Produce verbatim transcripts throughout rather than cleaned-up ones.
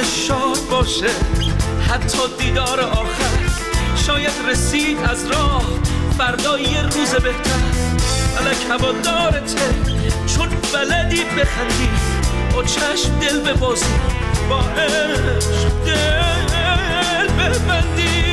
روزش شاد باشه، حتی دیدار آخر شاید رسید از راه، فردا یه روز بهتر. فلک هوادارته چون بلدی بخندی، با چشم دل ببازی، با عشق دل ببندی.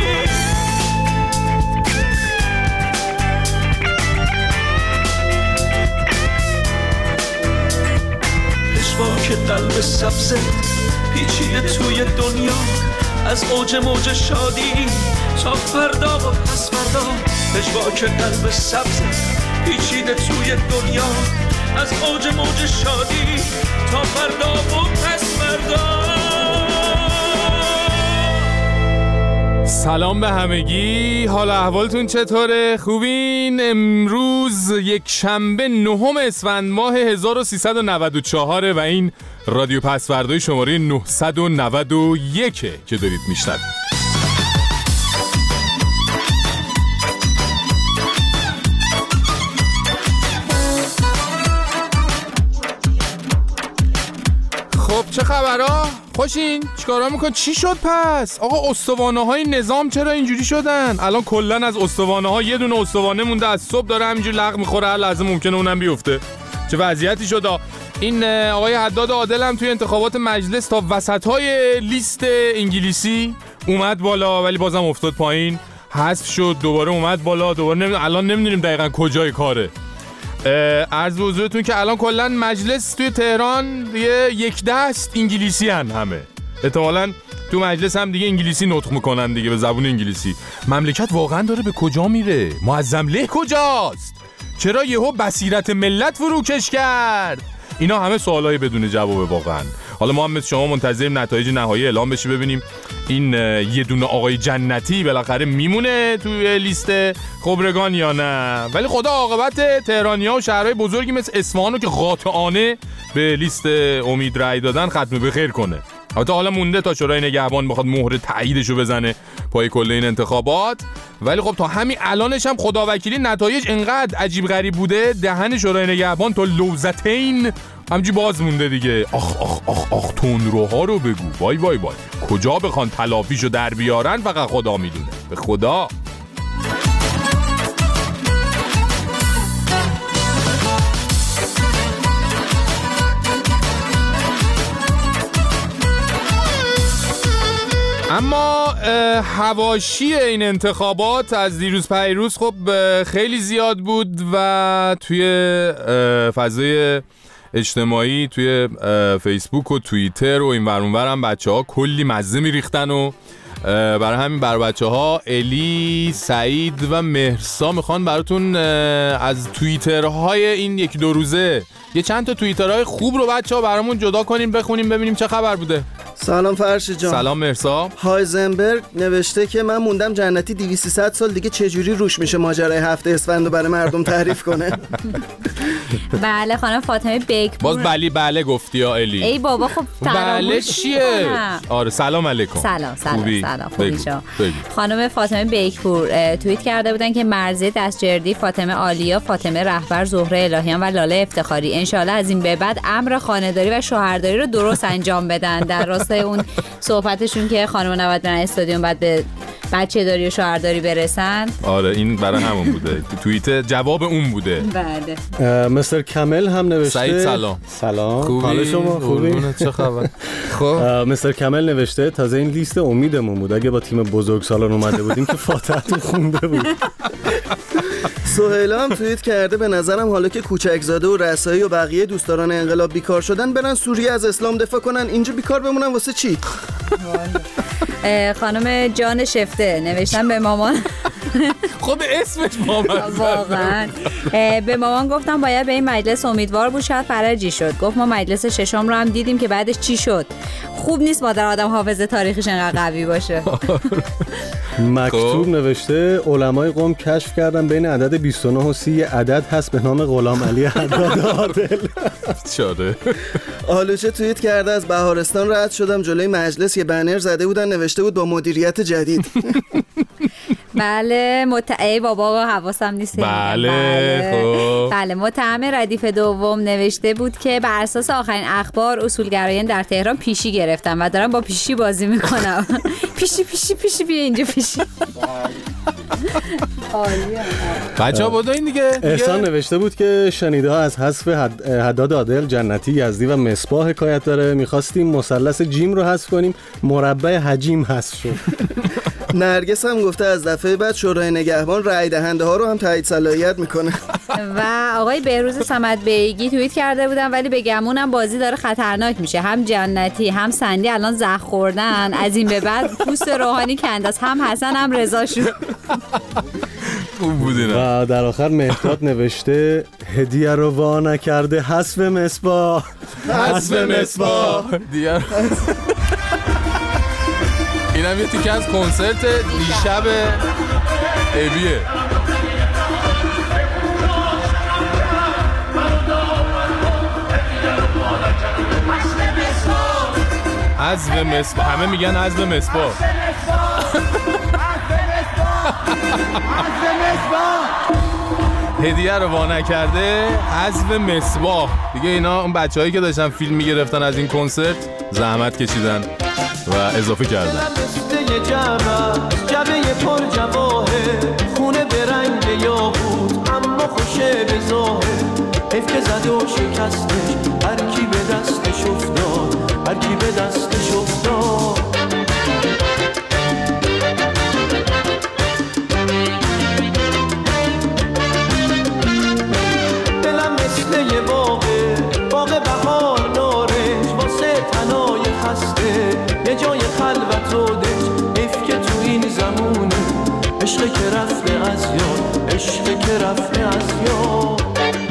پشواک قلب سبزه پیچیده توی دنیا، از اوج موج شادی تا فردا و پس فردا. پشواک قلب سبزه پیچیده توی دنیا، از اوج موج شادی تا فردا و پس فردا. سلام به همگی، حال احوالتون چطوره؟ خوبین؟ امروز یک شنبه نهم اسفند ماه هزار و سیصد و نود و چهار و این رادیو پسوردهای شماره نهصد و نود و یک که دارید میشنوید. خب چه خبرها؟ خوشین؟ چیکارا میکن؟ چی شد پس؟ آقا استوانه های نظام چرا اینجوری شدن؟ الان کلن از استوانه ها یه دونه استوانه مونده، از صبح داره همینجوری لغ میخوره، هر لحظه ممکنه اونم بیفته. چه وضعیتی شد؟ این آقای حداد عادل هم توی انتخابات مجلس تا وسط های لیست انگلیسی اومد بالا، ولی بازم افتاد پایین، حذف شد، دوباره اومد بالا، دوباره نمیدونم الان نمیدونیم دقیقاً کجای کاره. عرض به حضورتون که الان کلا مجلس توی تهران دیگه یک دست انگلیسی هن همه، احتمالاً تو مجلس هم دیگه انگلیسی نطق میکنن دیگه، به زبون انگلیسی. مملکت واقعا داره به کجا میره؟ معظم له کجاست؟ چرا یهو بصیرت ملت فروکش کرد؟ اینا همه سوالای بدون جوابه واقعا. حالا ما هم مثل شما منتظریم نتایج نهایی اعلام بشه، ببینیم این یه دونه آقای جنتی بالاخره میمونه توی لیست خبرگان یا نه. ولی خدا عاقبت تهرانی‌ها و شهرهای بزرگی مثل اصفهانو که قاطعانه به لیست امید رای دادن ختم به خیر کنه. البته حالا مونده تا شورای نگهبان بخواد مهر تاییدشو بزنه پای کل این انتخابات، ولی خب تا همین الانش هم خداوکیلی نتایج انقدر عجیب غریب بوده، دهن شورای نگهبان تا لوزتین همجی باز مونده دیگه. آخ آخ آخ آخ تندروها رو بگو، وای وای وای، کجا بخوان تلافیشو در بیارن فقط خدا میدونه، به خدا. اما حواشی این انتخابات از دیروز پیروز خب خیلی زیاد بود و توی فضای اجتماعی توی فیسبوک و توییتر و این ور اون ور هم بچه ها کلی مزه میریختن و برای همین بر بچه ها الی، سعید و مهرسا میخوان براتون از توییترهای این یک دو روزه یه چند تا توییترهای خوب رو بچه ها برامون جدا کنیم بخونیم ببینیم چه خبر بوده. سلام فرشید جان. سلام مرسا. هایزنبرگ نوشته که من موندم جنتی دویست سیصد سال دیگه چجوری روش میشه ماجرای هفته اسفند رو برای مردم تعریف کنه. بله خانم فاطمه بیکپور. باز بله بله گفتی یا الی؟ ای بابا خب بله چیه؟ آره سلام علیکم. سلام سلام خوبی؟ سلام خوبی شما. خانم فاطمه بیکپور توییت کرده بودن که مرزی دستجردی، فاطمه عالیا، فاطمه رهبر، زهره الهیان و لاله افتخاری انشالله از این به بعد امر خانه‌داری و شوهرداری رو درست انجام بدن. در راستای اون صحبتشون که خانم نباید برن استادیوم بعد به بچه داری و شوهرداری برسن. آره این برای همون بوده، توییت جواب اون بوده. بله. مستر کمل هم نوشته. سعید سلام. سلام. خوبی؟ حال شما خوبی؟ چه خبر؟ خب مستر کمل نوشته تازه این لیست امیدمون بود، اگه با تیم بزرگسالان اومده بودیم که فاتحتون خونده بود. سهیلا هم توییت کرده به نظرم حالا که کوچکزاده و رسایی و بقیه دوستداران انقلاب بیکار شدن برن سوریه از اسلام دفاع کنن، اینجا بیکار بمونن واسه چی؟ خانم جان شفته نوشتن به مامان خود اسمش مامان واقعا به مامان گفتم باید به این مجلس امیدوار بود، شاید فرجی شد. گفت ما مجلس ششم رو هم دیدیم که بعدش چی شد. خوب نیست مادر آدم حافظه تاریخش انقدر قوی باشه. مکتوب نوشته علمای قم کشف کردن بین عدد بیست و نه و سی عدد هست به نام غلام علی حداد عادل. چاره آلوچه توییت کرده از بهارستان رد شدم جلوی مجلس یه بنر زده بودن نوشته بود با مدیریت جدید. بله مت... ای بابا حواسم نیست. بله بله. خب بله متهم ردیف دوم نوشته بود که بر اساس آخرین اخبار اصولگرایان در تهران پیشی گرفتن و دارن با پیشی بازی میکنن. پیشی پیشی پیشی بیا اینجا پیشی. بچه ها بودو این دیگه. احسان نوشته بود که شنیده ها از حذف حد... حداد عادل، جنتی، یزدی و مصباح حکایت داره. میخواستیم مثلث جیم رو حذف کنیم، مربع حجیم حذف شد. نرگس هم گفته از دفعه بعد شورای نگهبان رأی دهنده ها رو هم تایید صلاحیت میکنه. و آقای بهروز صمد بیگی توییت کرده بودن ولی به گمونم بازی داره خطرناک میشه. هم جنتی هم سندی الان زخم خوردن، از این به بعد پوست روحانی کنداست. هم حسن هم رضا شد. خوب بودینا. و در آخر مهداد نوشته هدیه رو وا نکرده حذف مصباح. حذف مصباح دیگه. اینم یه تیکه از کنسرت دیشب ابیه. حذف مصباح، همه میگن حذف مصباح. هدیه رو وا نکرده حذف مصباح. دیگه اینا اون بچه‌هایی که داشتن فیلم میگرفتن از این کنسرت زحمت کشیدن و اضافه کردن. جبه پر جواهر خونه به رنگ یاقوت اما خوشه به ظاهر حیف که زده و شکستش هر کی به دستش افتاد هر کی به دستش افتاد. دلم مثل یه باغه باغ بهار نارنج واسه تنای خسته یه جای خلوت و دنج حیف که تو این زمونه عشق که رفته از یاد عشق که رفته از یاد.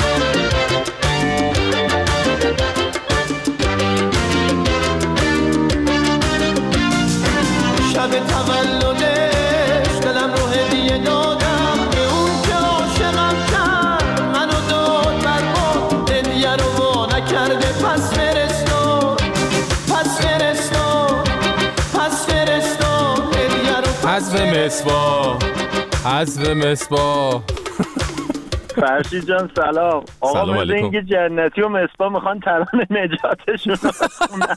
شب تولدش دلم رو هدیه دادم به اون که عاشقم کرد منو داد بر ما هدیه رو وا نکرده پس فرستاد پس فرستاد پس فرستاد هدیه رو حذف مصباح حذف مصباح. فرشید جان سلام. آقا مثل اینکه جنتی و مصباح میخوان ترانه نجاتشون رو بخونن.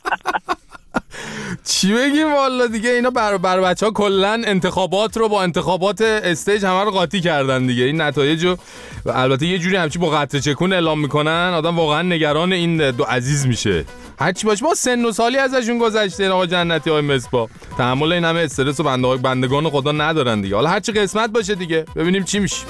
چی بگیم والا دیگه اینا بر بر بچه‌ها کلا انتخابات رو با انتخابات استیج همه رو قاطی کردن دیگه. این نتایجو البته یه جوری همچی با قطره چکون اعلام میکنن آدم واقعا نگران این دو عزیز میشه. هرچی باشه ما سن و سالی ازشون گذشته آقا جنتی های مصباح. تحمل این همه استرس و بنده بندگان خدا ندارن دیگه. حالا هرچی قسمت باشه دیگه ببینیم چی میشه.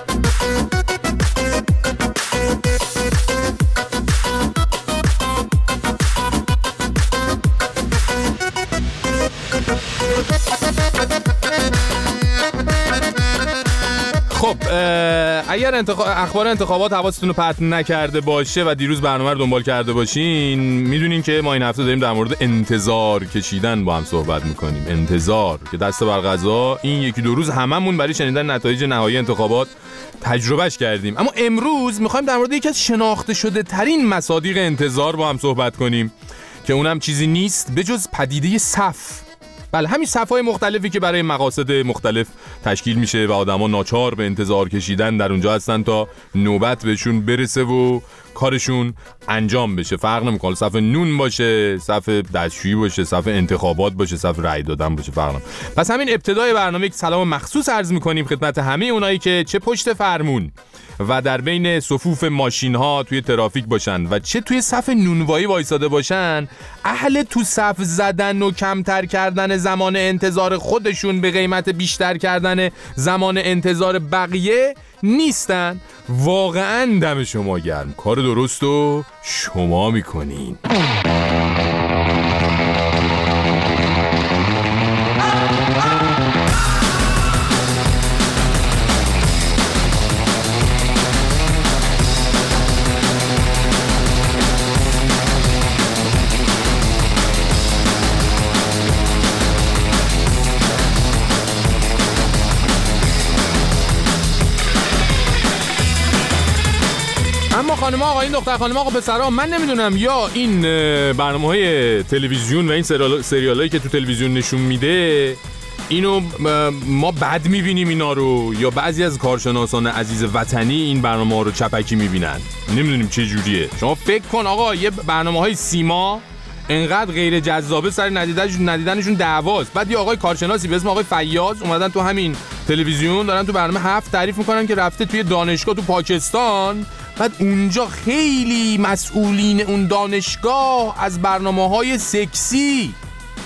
خب اگر انتخاب... اخبار انتخابات حواستون رو پرت نکرده باشه و دیروز برنامه رو دنبال کرده باشین میدونین که ما این هفته داریم در مورد انتظار کشیدن با هم صحبت میکنیم. انتظار که دست بر قضا این یکی دو روز هممون برای شنیدن نتایج نهایی انتخابات تجربهش کردیم. اما امروز میخوایم در مورد یکی از شناخته شده ترین مصادیق انتظار با هم صحبت کنیم که اونم چیزی نیست به جز پدیده صف. بله همین صف‌های مختلفی که برای مقاصد مختلف تشکیل میشه و آدما ناچار به انتظار کشیدن در اونجا هستن تا نوبت بهشون برسه و کارشون انجام بشه. فرق نمیکنه صف نون باشه، صف دستشویی باشه، صف انتخابات باشه، صف رأی دادن باشه، فرق نمیکنه. پس همین ابتدای برنامه یک سلام مخصوص عرض میکنیم خدمت همه اونایی که چه پشت فرمون و در بین صفوف ماشین ها توی ترافیک باشن و چه توی صف نونوایی وایساده باشن، اهل تو صف زدن و کمتر کردن زمان انتظار خودشون به قیمت بیشتر کردن زمان انتظار بقیه نیستن. واقعا دم شما گرم، کار درست رو شما میکنین. اما خانم آقا این دختر خانم آقا پسرها من نمیدونم یا این برنامه‌های تلویزیون و این سریال سریالایی که تو تلویزیون نشون میده اینو ما بد میبینیم اینا رو یا بعضی از کارشناسان عزیز وطنی این برنامه رو چپکی میبینن؟ نمیدونیم چه جوریه. شما فکر کن آقا یه برنامه‌های سیما انقدر غیر جذابه سر ندیدنشون ندیدنشون دعواست. بعد یه آقای کارشناسی به اسم آقای فیاض اومدن تو همین تلویزیون دارن تو برنامه هفت تعریف میکنن که رفته توی دانشگاه تو پاکستان، بعد اونجا خیلی مسئولین اون دانشگاه از برنامه‌های سکسی،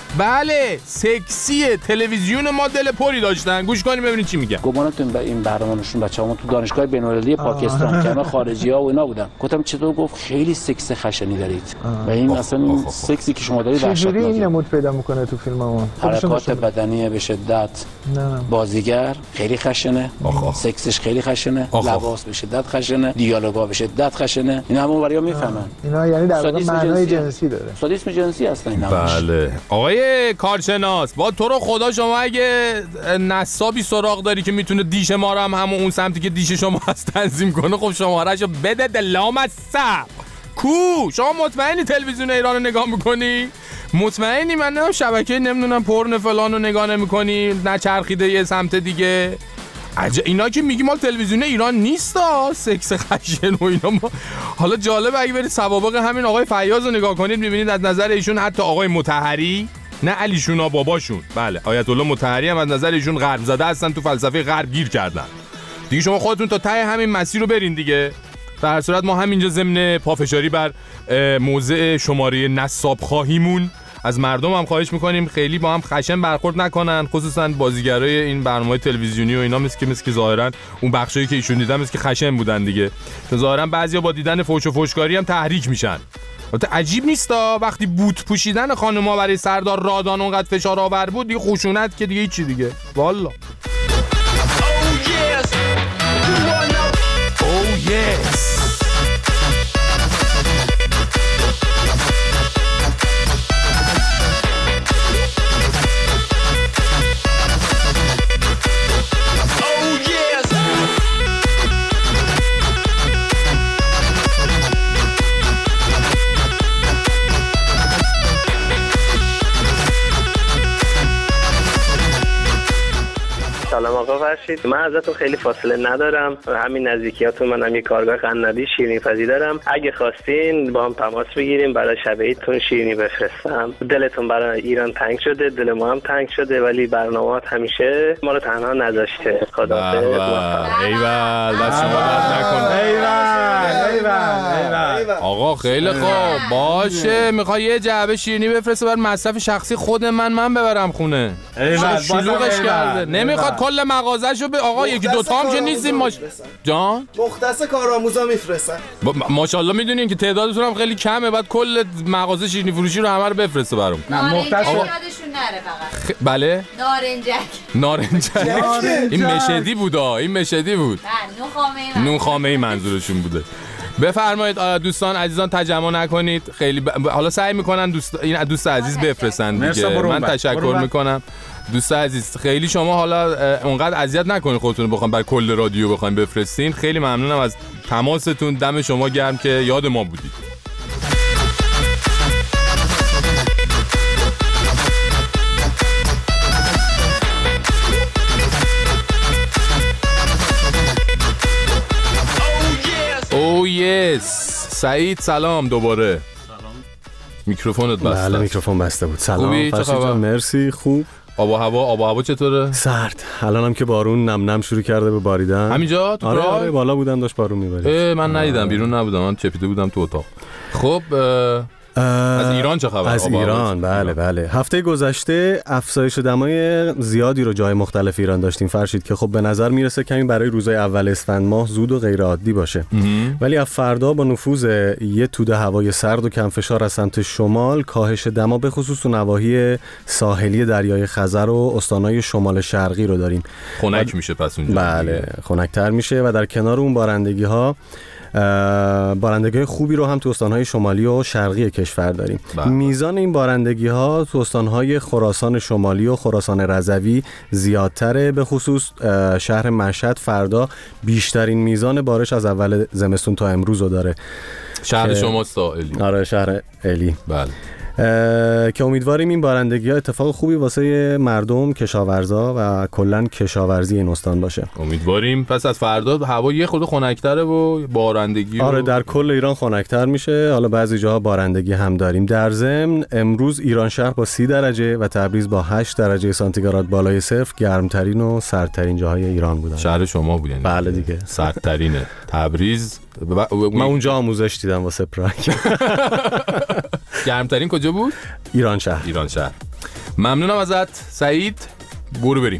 بله سکسی تلویزیون ما دل پری داشتن. گوش کنیم ببینید چی میگن. گمانتون به این برنامه‌شون بچه‌ها تو دانشگاه بین‌المللی پاکستان که همه خارجی‌ها و اینا بودن. گفتم چطور؟ گفت خیلی سکس خشنی دارید. و این اصلا این سکسی که شما دارید وحشتناکه. چجوری این نمود پیدا میکنه تو فیلممون؟ حرکات بدنی به شدت، نه بازیگر خیلی خشنه، سکسش خیلی خشنه، لباس به شدت خشنه، دیالوگا به شدت خشنه. اینا همون بریا میفهمن. اینا یعنی در واقع معنای جنسی داره. سادیسم جنسی هستن اینا. بله. آقای کارشناس با تو رو خدا شما اگه نصابی سراغ داری که میتونه دیش ما رو هم همون اون سمتی که دیش شما هست تنظیم کنه، خب شمارهشو بده دلام از سب کو. شما مطمئنی تلویزیون ایران رو نگاه میکنی؟ مطمئنی؟ من نمیدونم شبکه نمیدونم پورن فلان رو نگاه نمیکنی نچرخیده یه سمت دیگه؟ عجب اینا که میگی مال تلویزیون ایران نیستا، سکس خشن و اینا. ما حالا جالبه اگه برید سوابق همین آقای فیاض رو نگاه کنید میبینید از نظر ایشون حتی آقای مطهری، نه علیشون باباشون، بله آیت الله مطهری هم از نظر ایشون غرب زده هستن، تو فلسفه غرب گیر کردن دیگه. شما خودتون تا ته همین مسیر رو برین دیگه. در هر صورت ما همینجا ضمن پافشاری بر موضع شماره نصاب خواهیمون از مردم هم خواهش میکنیم خیلی با هم خشن برخورد نکنن، خصوصا بازیگرای این برنامه‌های تلویزیونی و اینا، مثل که مثل که ظاهرا اون بخشایی که ایشون دیدن مثل که خشن بودن دیگه. ظاهرا بعضیا با دیدن فوش و فوشکاری هم تحریک میشن. البته عجیب نیستا وقتی بوت پوشیدن خانم‌ها برای سردار رادان اونقدر فشار آور بود دیگه، خشونت که دیگه هیچی دیگه والا. Oh yes. سلام آقا فرشید، من ازتون خیلی فاصله ندارم، همین نزدیکیاتون منم یه کارگاه قنادی شیرینی پزی دارم. اگه خواستین با هم تماس بگیریم برای شب عیدتون شیرینی بفرستم. دلتون برای ایران تنگ شده، دل ما هم تنگ شده، ولی برنامه‌ات همیشه ما رو تنها نذاشته. خداحافظ. ایول دست شما درد نکنه. ایول ایول آقا خیلی خوب باشه. میخوای یه جعبه شیرینی بفرسته برای مصرف شخصی خود من من ببرم خونه. ایول شلوغش کرده نمیخواد کل مغازه‌شو به آقا یکی دو تا هم که نیستیم ماش جان مختص کارآموزا میفرستن. ماشاءالله میدونین که تعدادتون هم خیلی کمه، بعد کل مغازه شیرینی فروشی رو همه رو بفرسته برام. نه مختص یادشون نره فقط. خ... بله نارنجک. نارنجک این مشدی بود آ این مشدی بود. نه نون خامه‌ای منظورشون بوده. بفرمایید دوستان عزیزان تجمع نکنید خیلی ب... حالا سعی میکنن دوست این دوست عزیز بفرستن دیگه. من تشکر میکنم دوست عزیز. خیلی شما حالا اونقدر اذیت نکنید خودتون بخوام بر کل رادیو بخواید بفرستین. خیلی ممنونم از تماستون، دم شما گرم که یاد ما بودید. او یس سعید سلام دوباره. سلام. میکروفونت بسته. بله میکروفون بسته بود. سلام فرشید جان مرسی. خوب. آب و هوا آب و هوا چطوره؟ سرد. الانم که بارون نم نم شروع کرده به باریدن. همینجا تو آره, آره بالا بودم داشت بارون میبارید. من ندیدم بیرون نبودم، من چپیده بودم تو اتاق. خب از ایران چه خبر؟ از ایران بله بله. هفته گذشته افزایش دمای زیادی رو جای مختلف ایران داشتیم فرشید که خب به نظر میرسه کمی برای روزهای اول اسفند ماه زود و غیر عادی باشه. ولی از فردا با نفوذ یه توده هوای سرد و کم فشار از سمت شمال کاهش دما به خصوص تو نواحی ساحلی دریای خزر و استانهای شمال شرقی رو داریم. خنک میشه پس اونجا. بله خنک‌تر میشه و در کنار اون بارندگی ها بارندگی خوبی رو هم تو استانهای شمالی و شرقی کشور داریم. بله. میزان این بارندگی ها تو استانهای خراسان شمالی و خراسان رضوی زیادتره، به خصوص شهر مشهد فردا بیشترین میزان بارش از اول زمستون تا امروز رو داره. شهر شما سائلی. آره شهر الی. بله. که امیدواریم این بارندگی ها اتفاق خوبی واسه مردم، کشاورزا و کلا کشاورزی این استان باشه. امیدواریم. پس از فردا هوا یه خورده خنک‌تره و بارندگی آره و... در کل ایران خنک‌تر میشه. حالا بعضی جاها بارندگی هم داریم. در ضمن امروز ایران شهر با سی درجه و تبریز با هشت درجه سانتیگراد بالای صفر گرمترین و سردترین جاهای ایران بودن. شهر شما بود یعنی؟ بله دیگه. سردترینه. تبریز ب... من اونجا آموزش دیدم واسه پراگ. گرمترین کجا بود؟ ایران شهر. ایران شهر. ممنونم ازت سعید. برو بریم.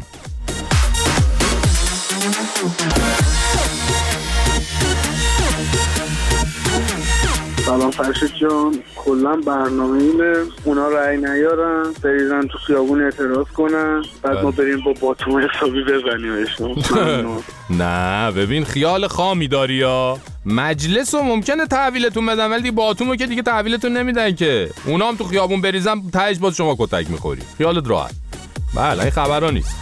سلام فرشید جان. کلا برنامه اینه اونا رأی نیارن بریزن تو خیابون اعتراض کنن بعد ما بریم با باتوم حسابی بزنیمشون. نه ببین خیال خامی داری یا مجلس رو ممکنه تحویلتون بدن ولی باتومو که دیگه تحویلتون نمیدن که. اونا هم تو خیابون بریزن تهش باز شما کتک میخوری. خیالت راحت. بله این خبرها نیست.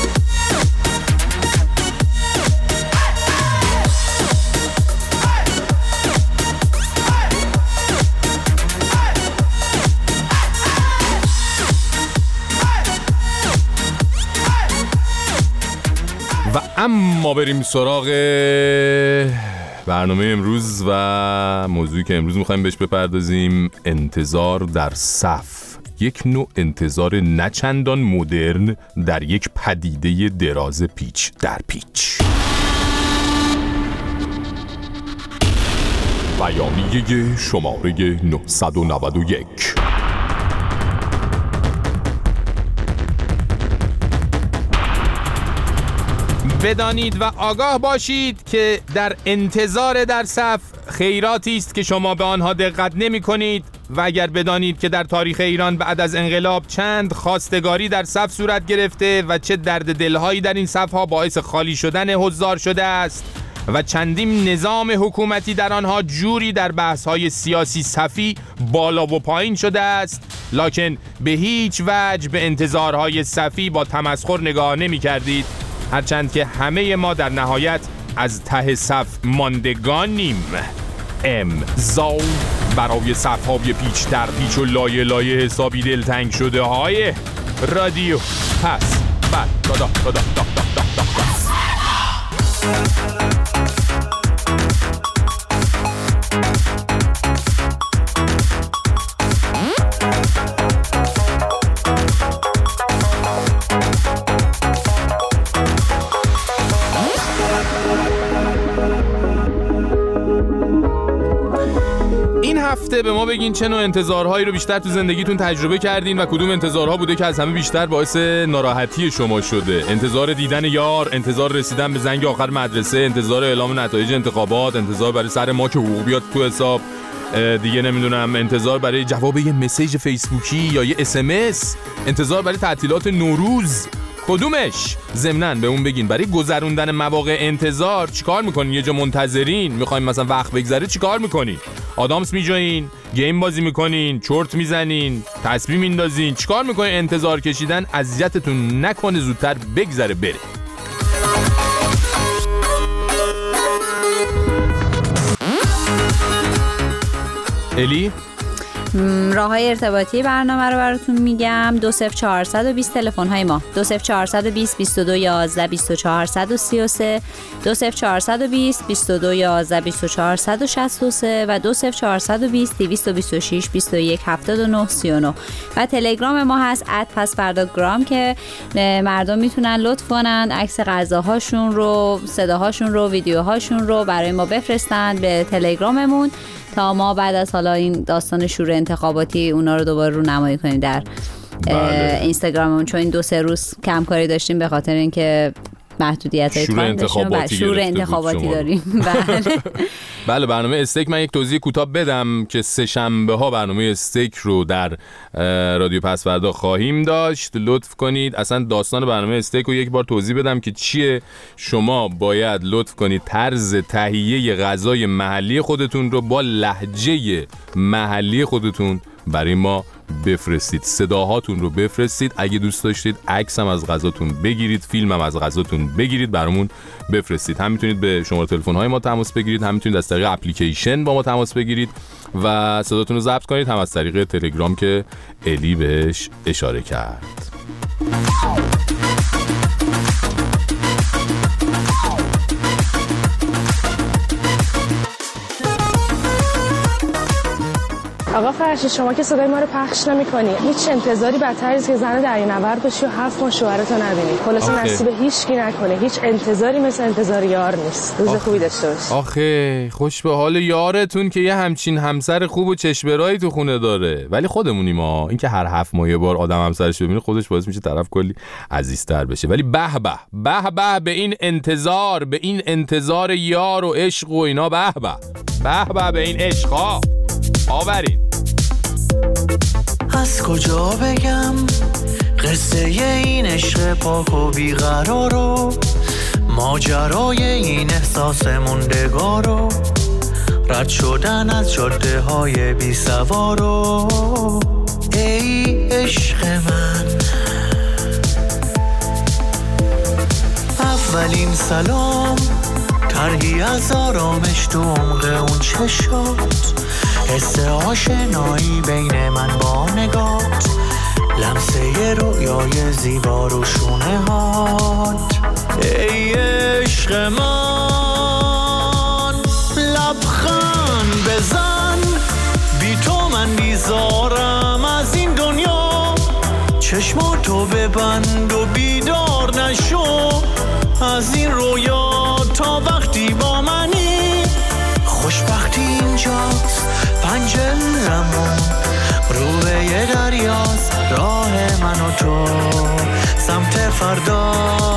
و اما بریم سراغ برنامه امروز و موضوعی که امروز میخوایم بهش بپردازیم، انتظار در صف. یک نوع انتظار نچندان مدرن در یک پدیده دراز پیچ در پیچ. بیانیه شماره نهصد و نود و یک. بدانید و آگاه باشید که در انتظار در صف خیراتی است که شما به آنها دقت نمی کنید و اگر بدانید که در تاریخ ایران بعد از انقلاب چند خواستگاری در صف صورت گرفته و چه درد دلهایی در این صفها باعث خالی شدن حضار شده است و چندین نظام حکومتی در آنها جوری در بحث‌های سیاسی صفی بالا و پایین شده است، لکن به هیچ وجه به انتظارهای صفی با تمسخر نگاه نمی کردید، هرچند که همه ما در نهایت از ته صف ماندگانیم. امضا برای صف‌های پیچ در پیچ و لایه لایه حسابی دلتنگ شده های رادیو پس بعد دادا دادا دادا دادا هفته به ما بگین چه نوع انتظارهایی رو بیشتر تو زندگیتون تجربه کردین و کدوم انتظارها بوده که از همه بیشتر باعث ناراحتی شما شده. انتظار دیدن یار، انتظار رسیدن به زنگ آخر مدرسه، انتظار اعلام نتایج انتخابات، انتظار برای سر ما که حقوق بیاد تو حساب، دیگه نمیدونم انتظار برای جواب یه مسیج فیسبوکی یا یه اس ام اس، انتظار برای تعطیلات نوروز. کدومش؟ ضمناً به اون بگین برای گذروندن مواقع انتظار چیکار میکنین؟ یه جا منتظرین میخواین مثلا وقت بگذره چیکار میکنین؟ آدامس میجوین، گیم بازی میکنین، چرت میزنین، تسبیح میندازین، چیکار میکنین؟ انتظار کشیدن اذیتتون نکنه زودتر بگذره بره. الی راههای ارتباطی برنامه رو براتون میگم. دو صفر چهارصد و بیست تلفن های ما دو صفر چهارصد و بیست بیست و دو یازده بیست و چهار صد و سی و سه، دو صفر چهارصد و بیست بیست و دو یازده بیست و چهار صد و شصت و سه و دو صفر چهارصد و بیست دویست و بیست و شش بیست و یک هفتاد و نه سی و نه. و تلگرام ما هست ات پس فردا گرام که مردم میتونن لطف کنن عکس غذاهاشون رو، صداهاشون رو، ویدیوهاشون رو برای ما بفرستن به تلگراممون تا ما بعد از حالا این داستان شور انتخاباتی اونا رو دوباره رو نمایی کنیم در بله. اینستاگراممون، چون این دو سه روز کم کاری داشتیم به خاطر اینکه محدودیت های شور انتخاباتی, شور انتخاباتی داریم. بله. بله برنامه استیک من یک توضیح کوتاه بدم که سه شنبه ها برنامه استیک رو در رادیو پس فردا خواهیم داشت. لطف کنید اصلا داستان برنامه استیک رو یک بار توضیح بدم که چیه. شما باید لطف کنید طرز تهیه غذای محلی خودتون رو با لهجه محلی خودتون برای ما بفرستید، صداهاتون رو بفرستید، اگه دوست داشتید عکس هم از غذاتون بگیرید، فیلم هم از غذاتون بگیرید برامون بفرستید. هم میتونید به شماره تلفن های ما تماس بگیرید، هم میتونید از طریق اپلیکیشن با ما تماس بگیرید و صداتون رو ضبط کنید، هم از طریق تلگرام که الی بهش اشاره کرد. آقا فرشید شما که صدای ما رو پخش نمی‌کنی، هیچ انتظاری بدتر از که زن دریانورد بشی و هفت ماه شوهرتو نبینی. خلاص نصیب هیچ کی نکنه. هیچ انتظاری مثل انتظار یار نیست. روز خوبی داشته باش. آخه خوش به حال یارتون که یه همچین همسر خوب و چشمرایی تو خونه داره. ولی خودمونیم ما، این که هر هفت ماه یه بار آدم همسرش ببینه خودش باعث میشه طرف کلی عزیزتر بشه. ولی به به به به به این انتظار، به این انتظار یار و عشق و اینا، به به به به به این عشقا. آورین. از کجا بگم قصه این عشق پاک و بیقرارو، ماجرای این احساس موندگارو، رد شدن از جاده های بی سوارو. ای عشق من، اولین سلام، طرحی از آرامش تو عمق اون چشات، حس آشنایی بین من با نگات، لمسه رویای زیبا رو شونه هات. ای عشق من، لبخند بزن، بی تو من بیزارم از این دنیا، چشماتو ببند و بیدار نشو از این رویا تا وقتی با منی. خوشبختی اینجاست، پنجرمون رو به یه دریاست، راه من و تو سمت فردا.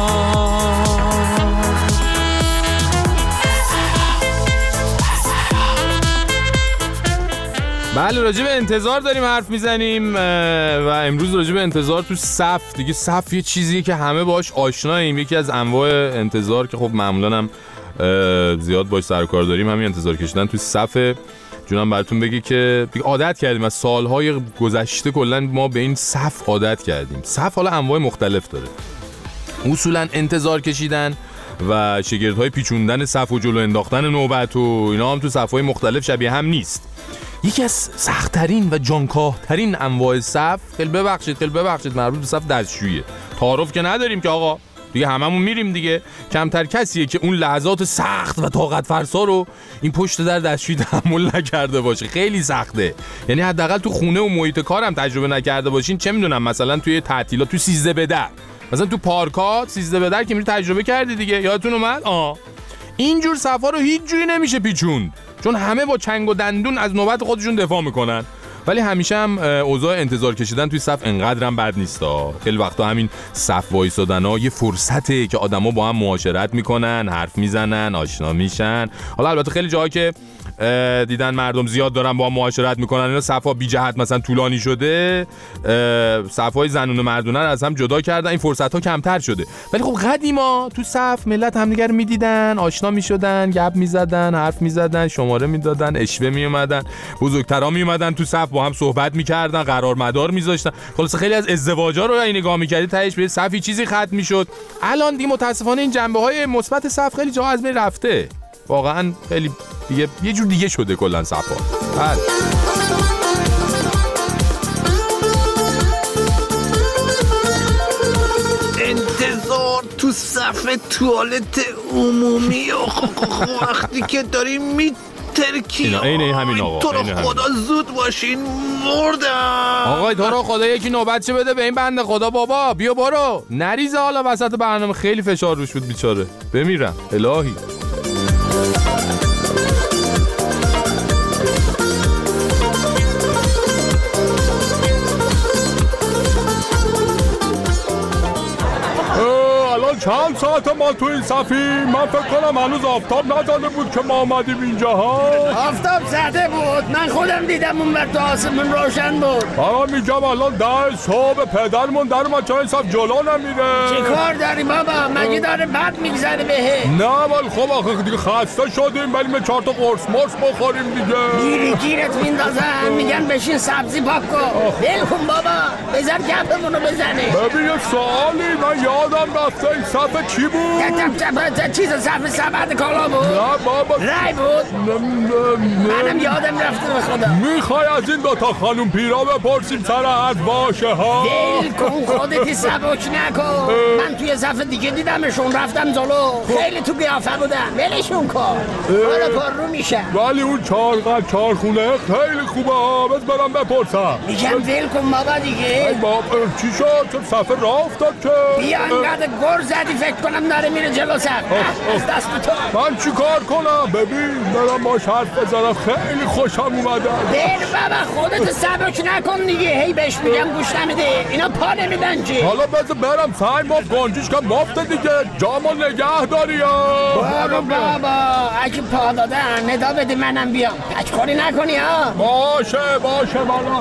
بله، راجع به انتظار داریم حرف میزنیم و امروز راجع به انتظار تو صف. دیگه صف یه چیزیه که همه باش آشناییم، یکی از انواع انتظار که خب معمولا هم زیاد باش سر و کار داریم همین انتظار کشیدن تو صف. جونم براتون بگی که دیگه عادت کردیم، از سالهای گذشته کلا ما به این صف عادت کردیم. صف حالا انواع مختلف داره، اصولا انتظار کشیدن و شگردهای پیچوندن صف و جلو انداختن نوبت و اینا هم تو صفهای مختلف شبیه هم نیست. یکی از سخت‌ترین و جانکاه‌ترین انواع صف، خیلی ببخشید خیلی ببخشید مربوط به صف دستشوییه. تعارف که نداریم که آقا، دیگه هممون میریم دیگه. کمتر کسیه که اون لحظات سخت و طاقت فرسا رو این پشت در دستشویی تحمل نکرده باشه. خیلی سخته، یعنی حداقل تو خونه و محیط کارم تجربه نکرده باشین. چه میدونم مثلا توی تعطیلات، تو سیزده به در، مثلا تو پارکات سیزده به در که میری تجربه کردی دیگه، یادتون اومد؟ آه اینجور صفا رو هیچ جوری نمیشه پیچوند، چون همه با چنگ و دندون از نوبت خودشون دفاع میکنن. ولی همیشه هم اوضاع انتظار کشیدن توی صف انقدر هم بد نیستا. خیلی وقتا همین صف وایسادن‌ها یه فرصته که آدما با هم معاشرت میکنن، حرف میزنن، آشنا میشن. حالا البته خیلی جاها که دیدن مردم زیاد دارن با هم معاشرت میکنن، اینا صف‌ها بی جهت مثلا طولانی شده، صف‌های زنونه مردونه رو از هم جدا کردن، این فرصت‌ها کمتر شده. ولی خب قدیما تو صف ملت همدیگه رو میدیدن، آشنا میشدن، گپ میزدن، حرف میزدن، شماره میدادن، اشوه میومدن، بزرگترا میومدن تو صف با هم صحبت میکردن، قرار مدار میذاشتن. خلاص خیلی از ازدواجا رو این نگاه میکردی تهش به صفی چیزی ختم میشد. الان دیگه متاسفانه این جنبه‌های مثبت صف خیلی جا از بین رفته. واقعا خیلی دیگه یه جور دیگه شده کلا صفا. بله. انتظار تو صف توالت عمومی وقتی که داریم میترکی. اینا اینه همین آقا. تو رو خدا زود باشین، مردم. آقای تو رو خدا یکی نوبتش بده به این بنده خدا. بابا بیا برو، نریزه حالا وسط برنامه، خیلی فشار روش بود بیچاره. بمیرم الهی. چند ساعت ما تو این صفی؟ من فکر کنم هنوز آفتاب نزده بود که ما آمدیم اینجا ها. آفتاب زده بود، من خودم دیدم اون وقت آسمون روشن بود. آقا میگم الان ده صبح پدرمون در ما چند صف جلو نمیره. چی کار داری بابا؟ مگه داره بد میگذره بهه؟ نه ولی خب آخه دیگه خسته شدیم، بریم یه چهار تا قرص مرس بخوریم دیگه. گیری گیرت میندازن، میگن بشین سبزی پاک کن. ول کن بابا، بذار گپمونو بزنه. ببین یه سوالی، من یادم رفته این صف چی بود؟ چیز صرف سبد کالا بود؟ نه بابا رای بود؟ نه نه منم یادم رفته به خدا. میخوای از این دوتا خانوم پیرا بپرسیم سر حرف باشه ها؟ دل کن خودتی سبک نکن. من توی صف دیگه دیدمشون رفتم جلو. خیلی تو قیافه بودن. ولشون کن. حالا پر رو میشه. ولی اون چارقد چارخونه خیلی خوبه ها. بس برام بپرسم. میگم ول کن بابا دیگه. ای بابا چی شد؟ چون صف راه افتاد که؟ بیا انقدر گر زدی فکر کنم داره میره جلو صف. از دست تو. من چی کار کنم؟ ببین برام باش حرف بزنم. خیلی خوشم اومده. دل بابا خودت سبک نکن دیگه. هی بهش میگم گوش نمیده. اینا پا نمیدن چی؟ حالا بذار برم سعی مفت گنجیش کم مفت دیگه. جامو نگه داری ها. بارو بابا اگه پا دادن ندا بده منم بیام. پچکاری نکنی ها. باشه باشه بالا.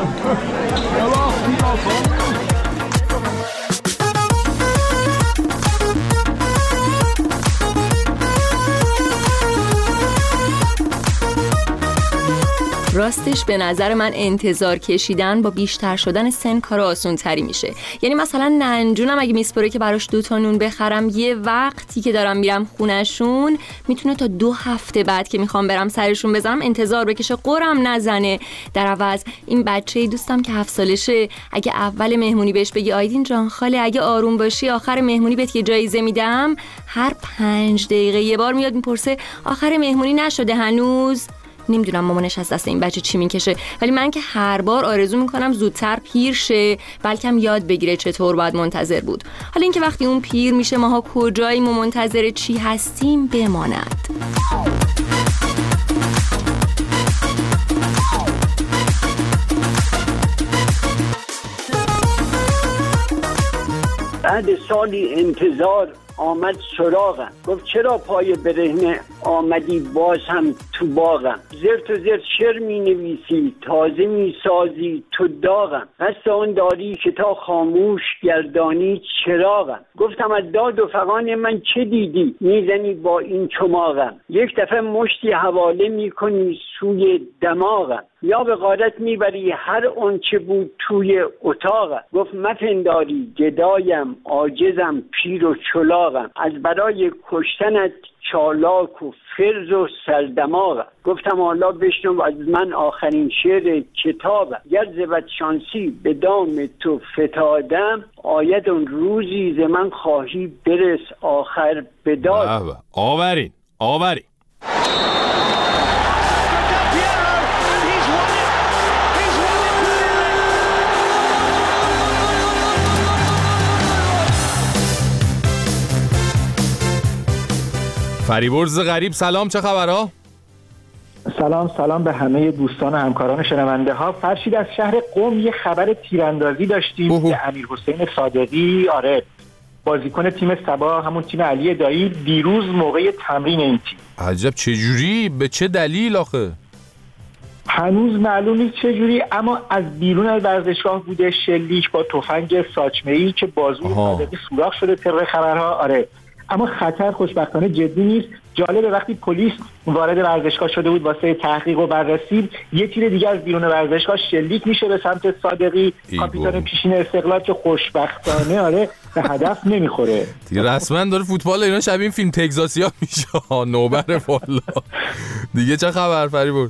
راستش به نظر من انتظار کشیدن با بیشتر شدن سن کار آسون تری میشه. یعنی مثلا ننجونم اگه میسپره که براش دو تا نون بخرم، یه وقتی که دارم میرم خونشون میتونه تا دو هفته بعد که میخوام برم سرشون بزنم انتظار بکشه، قرم نزنه. در عوض این بچه دوستم که هفت سالشه اگه اول مهمونی بهش بگی آیدین جان خاله اگه آروم باشی آخر مهمونی بهت یه جایزه میدم، هر پنج دقیقه یه بار میاد میپرسه آخر مهمونی نشده هنوز؟ نمیدونم مامانش از دست این بچه چی میکشه، ولی من که هر بار آرزو میکنم زودتر پیر شه بلکم یاد بگیره چطور باید منتظر بود. حالا اینکه وقتی اون پیر میشه ماها کجاییم و منتظر چی هستیم بماند. بعد سالی انتظار آمد سراغم، گفت چرا پای برهنه آمدی باز هم تو باغم، زرت و زرت شعر می نویسی تازه می سازی تو داغم، قصد آن داری که تا خاموش گردانی چراغم. گفتم از داد و فغان من چه دیدی میزنی با این چماغم، یک دفعه مشتی حواله می کنی سوی دماغم، یا به غارت میبری هر اون چه بود توی اتاقم. گفت مپنداری گدایم عاجزم پیر و چلاقم، از برای کشتنت چالاک و فرز و سردماغم. گفتم حالا بشنو از من آخرین شعر کتابم، گر ز بدشانسی به دام تو فتادم، آید اون روزی ز من خواهی برس آخر بداد. آورین آورین فریبرز غریب سلام، چه خبرها؟ سلام سلام به همه دوستان و همکاران شنونده ها. فرشید از شهر قم یه خبر تیراندازی داشتیم که امیر حسین صادقی، آره بازیکن تیم سبا همون تیم علی دایی، دیروز موقع تمرین این تیم. عجب چجوری؟ به چه دلیل آخه؟ هنوز معلوم نیست چجوری، اما از بیرون از ورزشگاه بوده، شلیک با تفنگ ساچمه‌ای که بازوی صادقی سوراخ شده طبق خبرها. آره اما خطر خوشبختانه جدی نیست. جالبه وقتی پلیس وارد ورزشگاه شده بود واسه تحقیق و بررسی، یه تیر دیگه از بیرون ورزشگاه شلیک میشه به سمت صادقی، کاپیتان پیشین استقلال، که خوشبختانه آره به هدف نمیخوره. دیگه رسما داره فوتبال اینا شبیه این فیلم تگزاسیا میشه. نوبر والا. دیگه چه خبر فریبرز؟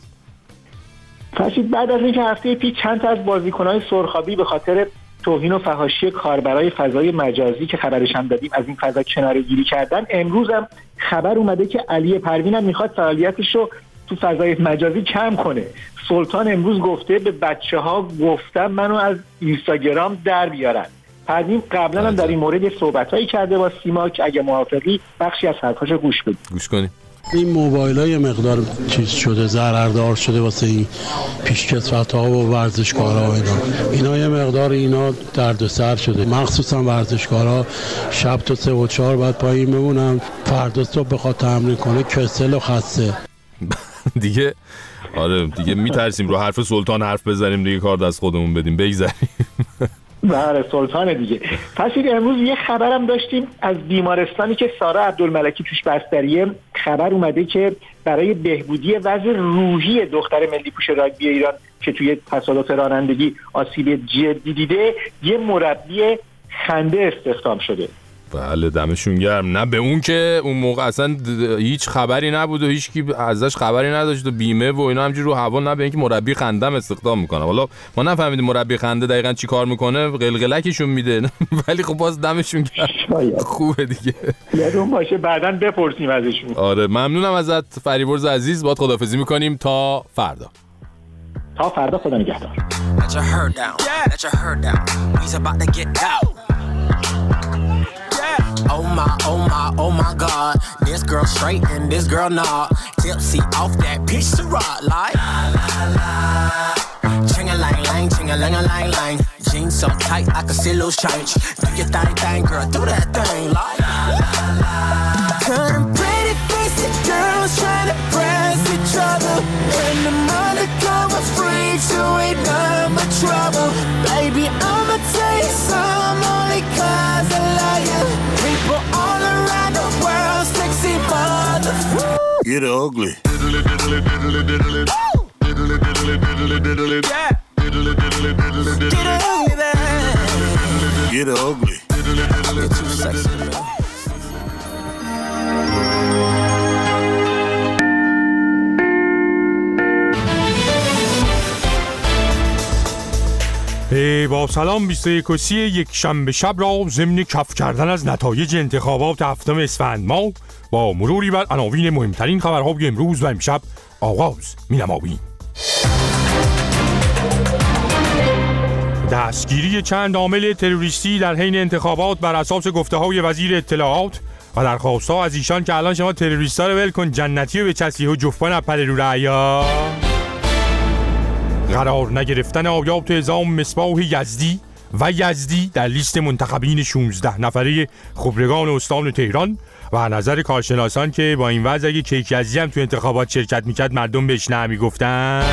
فرشید بعد از اینکه هفته پیش چند تا از بازیکن‌های سرخابی به خاطر توهین و فحاشی کاربرای فضای مجازی که خبرش هم دادیم از این فضا کناره گیری کردن، امروز هم خبر اومده که علی پروین هم میخواد فعالیتش رو تو فضای مجازی کم کنه. سلطان امروز گفته به بچه ها گفتم منو از اینستاگرام در بیارن. پروین قبلا هم در این مورد صحبتایی کرده با سیما که اگه موافقی بخشی از حرفاشو گوش بدید. گوش کنید. این موبایل های مقدار چیز شده، ضرردار شده واسه این پیشکسوت ها و ورزشکار ها و اینا اینا یه مقدار اینا درد و سر شده، مخصوصا ورزشکار ها شب تا سه و چهار بعد پایین بمونن، فردا صبح بخواد تمرین کنه کسل و خسته دیگه. آره دیگه میترسیم رو حرف سلطان حرف بزنیم دیگه، کار دست خودمون بدیم بگذاریم. بله سلطان دیگه. پس امروز یه خبرم داشتیم از بیمارستانی که سارا عبدالملکی توش بستریه. خبر اومده که برای بهبودی وضع روحی دختر ملی پوش راگبی ایران که توی تصادف رانندگی آسیب جدی دیده، یه مربی خنده استخدام شده. بله دمشون گرم. نه به اون که اون موقع اصلا هیچ خبری نبود و هیچ کی ازش خبری نداشت و بیمه و اینا همینجوری رو هوا. نه به اینکه مربی خندم استخدام میکنه. حالا ما نفهمیدیم مربی خنده دقیقاً چی کار میکنه، قلقلکشون میده ولی خب باز دمشون گرم. خوبه دیگه. یادون باشه بعداً بپرسیم ازشون. آره ممنونم ازت فریبرز عزیز. باهات خداحافظی میکنیم تا فردا. تا فردا خدا نگهدار. Let your herd down. Let your herd down. We's about to get out. Oh my, oh my, oh my God. This girl straight and this girl not. Tipsy off that peach Ciroc like. Ching-a-lang-lang, ching-a-lang-a-lang-lang. Jeans so tight I can see loose change. Do your thing, thing, girl, do that thing like. Couldn't pretty faced girls trying to press each other. And the undercover freaks who ain't none but trouble. Baby, I'ma tell you some only cause I love you. People all around the world, sexy mother. Get ugly. Diddly diddly diddly diddly. Diddly diddly diddly diddly. Yeah. Diddly diddly diddly diddly. Get ugly there. Get ugly. Diddly diddly. You're too sexy, man. با سلام بیست و یکم یک شنبه شب را ضمن کف کردن از نتایج انتخابات هفتم اسفند ماه با مروری بر عناوین مهمترین خبرهای امروز و امشب آغاز می‌نماییم. دستگیری چند عامل تروریستی در حین انتخابات بر اساس گفته‌های وزیر اطلاعات و درخواست‌ها از ایشان که الان شما تروریستا رو ول کن جنتی رو بچسبی و جفت نپره رو رعیا. قرار نگرفتن آیات اعزام مصباح یزدی و یزدی در لیست منتخبین شانزده نفره خبرگان استان تهران و نظر کارشناسان که با این وضع اگه کیک یزدی هم تو انتخابات شرکت میکرد مردم بهش نه میگفتن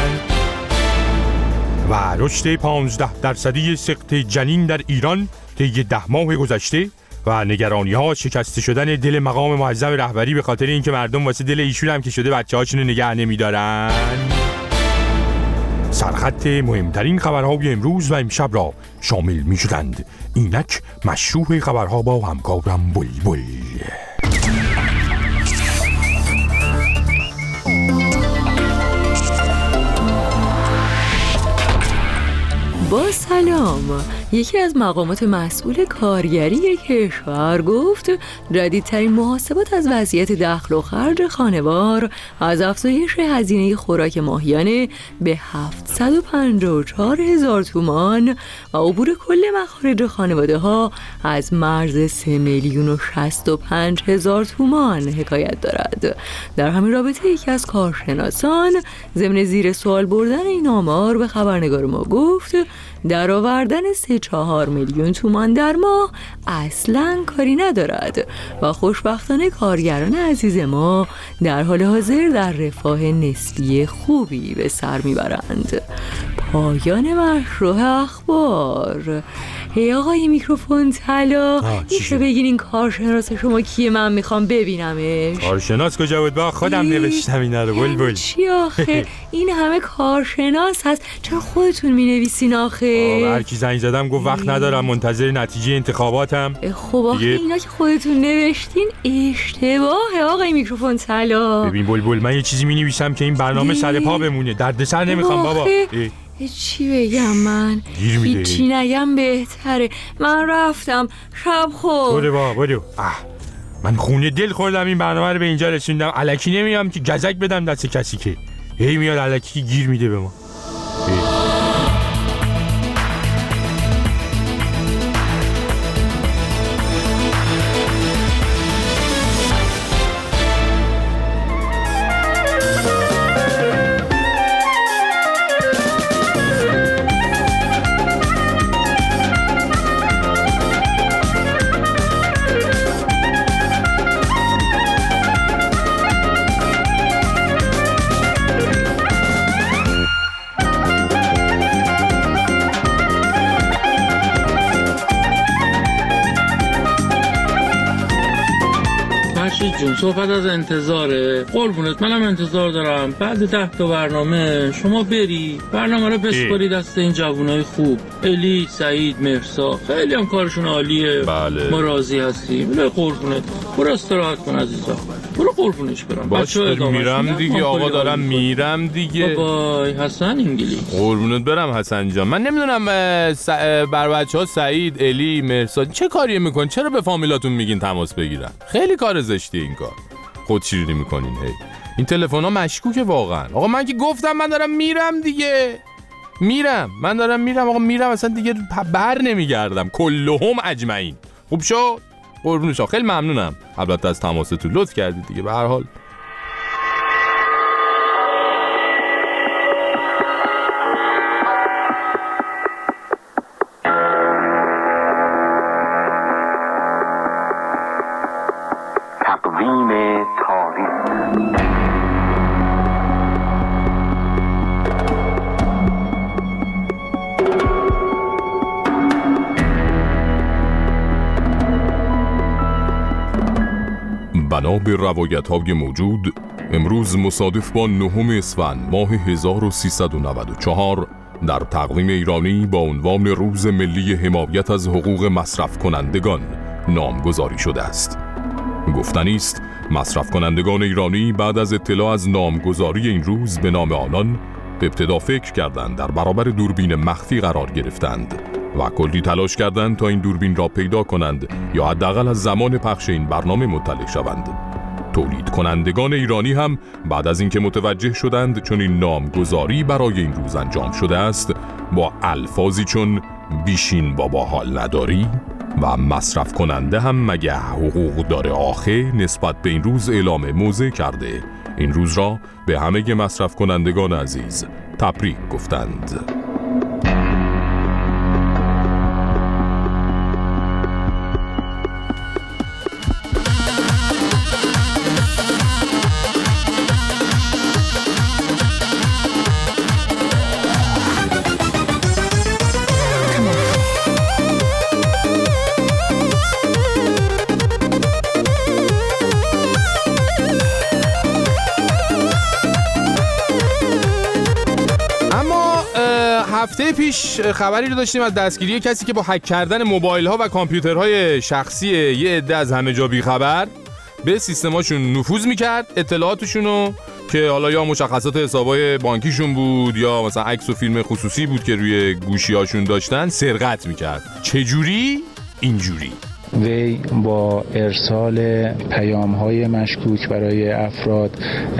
و رشد پانزده درصدی سقط جنین در ایران طی ده ماه گذشته و نگرانی ها شکسته شدن دل مقام معظم رهبری به خاطر اینکه مردم واسه دل ایشون هم که شده بچه هاشون رو نگه نمیدارن. سرخط مهمترین خبرهای امروز و امشب را شامل می شدند. اینک مشروع خبرها با همکارم بلبل. با سلام. یکی از مقامات مسئول کارگری کشور گفت جدیدترین محاسبات از وضعیت دخل و خرج خانوار از افزایش هزینه خوراک ماهیانه به هفتصد و پنجاه و چهار هزار تومان و عبور کل مخارج خانواده ها از مرز سه میلیون و شصت و پنج هزار تومان حکایت دارد. در همین رابطه یکی از کارشناسان ضمن زیر سوال بردن این آمار به خبرنگار ما گفت درآوردن سه چهار میلیون تومان در ماه اصلاً کاری ندارد و خوشبختانه کارگران عزیز ما در حال حاضر در رفاه نسبی خوبی به سر میبرند. پایان مشروع اخبار. هی آقای میکروفون طلا میشه بگین این کارشناس شما کیه؟ من میخوام ببینمش. کارشناس کجا بود؟ با خودم نوشتم اینا رو. بلبل چی آخه این همه کارشناس هست چرا خودتون مینویسین آخه؟ هر کی زنگ زدم گفت وقت ندارم منتظر نتیجه انتخاباتم. خب آخه اینا که خودتون نوشتین اشتباهه آقای میکروفون طلا. ببین بلبل من یه چیزی مینویسم که این برنامه سر پا بمونه. دردسر نمیخوام بابا. چی بگم من؟ هیچی نگم بهتره. من رفتم شب خوب. برو با برو. من خونه دل خوردم این برنامه رو به اینجا رسوندم. الکی نمیام که گزک بدم دست کسی که هی میاد الکی گیر میده به ما. فرشید جون صحبت از انتظاره. قربونت منم انتظار دارم بعد ده تا برنامه شما بری برنامه رو بسپاری دست این جوانای خوب، الی، سعید، مهرسا، خیلی هم کارشون عالیه. بله. ما راضی هستیم. بله قربونت برو استراحت کن عزیزم، برو قربونش برم. باش میرم دیگه آقا، دارم میرم دیگه. بای حسن انگلیس. قربونت برم حسن جان. من نمیدونم س... بر بچه‌ها سعید، الی، مهرسا چه کاری میکنن؟ چرا به فامیلاتون میگین تماس بگیرن؟ خیلی کار زشتیه این کار. خود شیرینی میکنین هی. این تلفن‌ها مشکوکه واقعا. آقا من که گفتم من دارم میرم دیگه. میرم. من دارم میرم آقا، میرم اصلا دیگه بر نمیگردم. کلهم اجمعین. خوب شد؟ قربون شما. خیلی ممنونم البته از تماستون، لطف کردید دیگه. به هر حال تقویم تاریخ. بنا به روایت‌های موجود، امروز مصادف با نهم اسفند ماه هزار و سیصد و نود و چهار در تقویم ایرانی با عنوان روز ملی حمایت از حقوق مصرف کنندگان نامگذاری شده است. گفتنی است مصرف کنندگان ایرانی بعد از اطلاع از نامگذاری این روز به نام آنان ابتدا فکر کردند در برابر دوربین مخفی قرار گرفتند و کلی تلاش کردند تا این دوربین را پیدا کنند یا حداقل از زمان پخش این برنامه مطلع شوند. تولید کنندگان ایرانی هم بعد از اینکه متوجه شدند چون این نامگذاری برای این روز انجام شده است، با الفاظی چون بیشین بابا حال نداری و مصرف کننده هم مگه حقوق داره آخه نسبت به این روز اعلام موضع کرده این روز را به همه مصرف کنندگان عزیز تبریک گفتند. هفته پیش خبری رو داشتیم از دستگیری کسی که با هک کردن موبایل ها و کامپیوترهای شخصی یه عده از همه جا بیخبر به سیستماشون نفوذ میکرد، اطلاعاتشونو که حالا یا مشخصات حسابای بانکیشون بود یا مثلا عکس و فیلم خصوصی بود که روی گوشیاشون داشتن سرقت میکرد. چجوری؟ اینجوری. وی با ارسال پیام‌های مشکوک برای افراد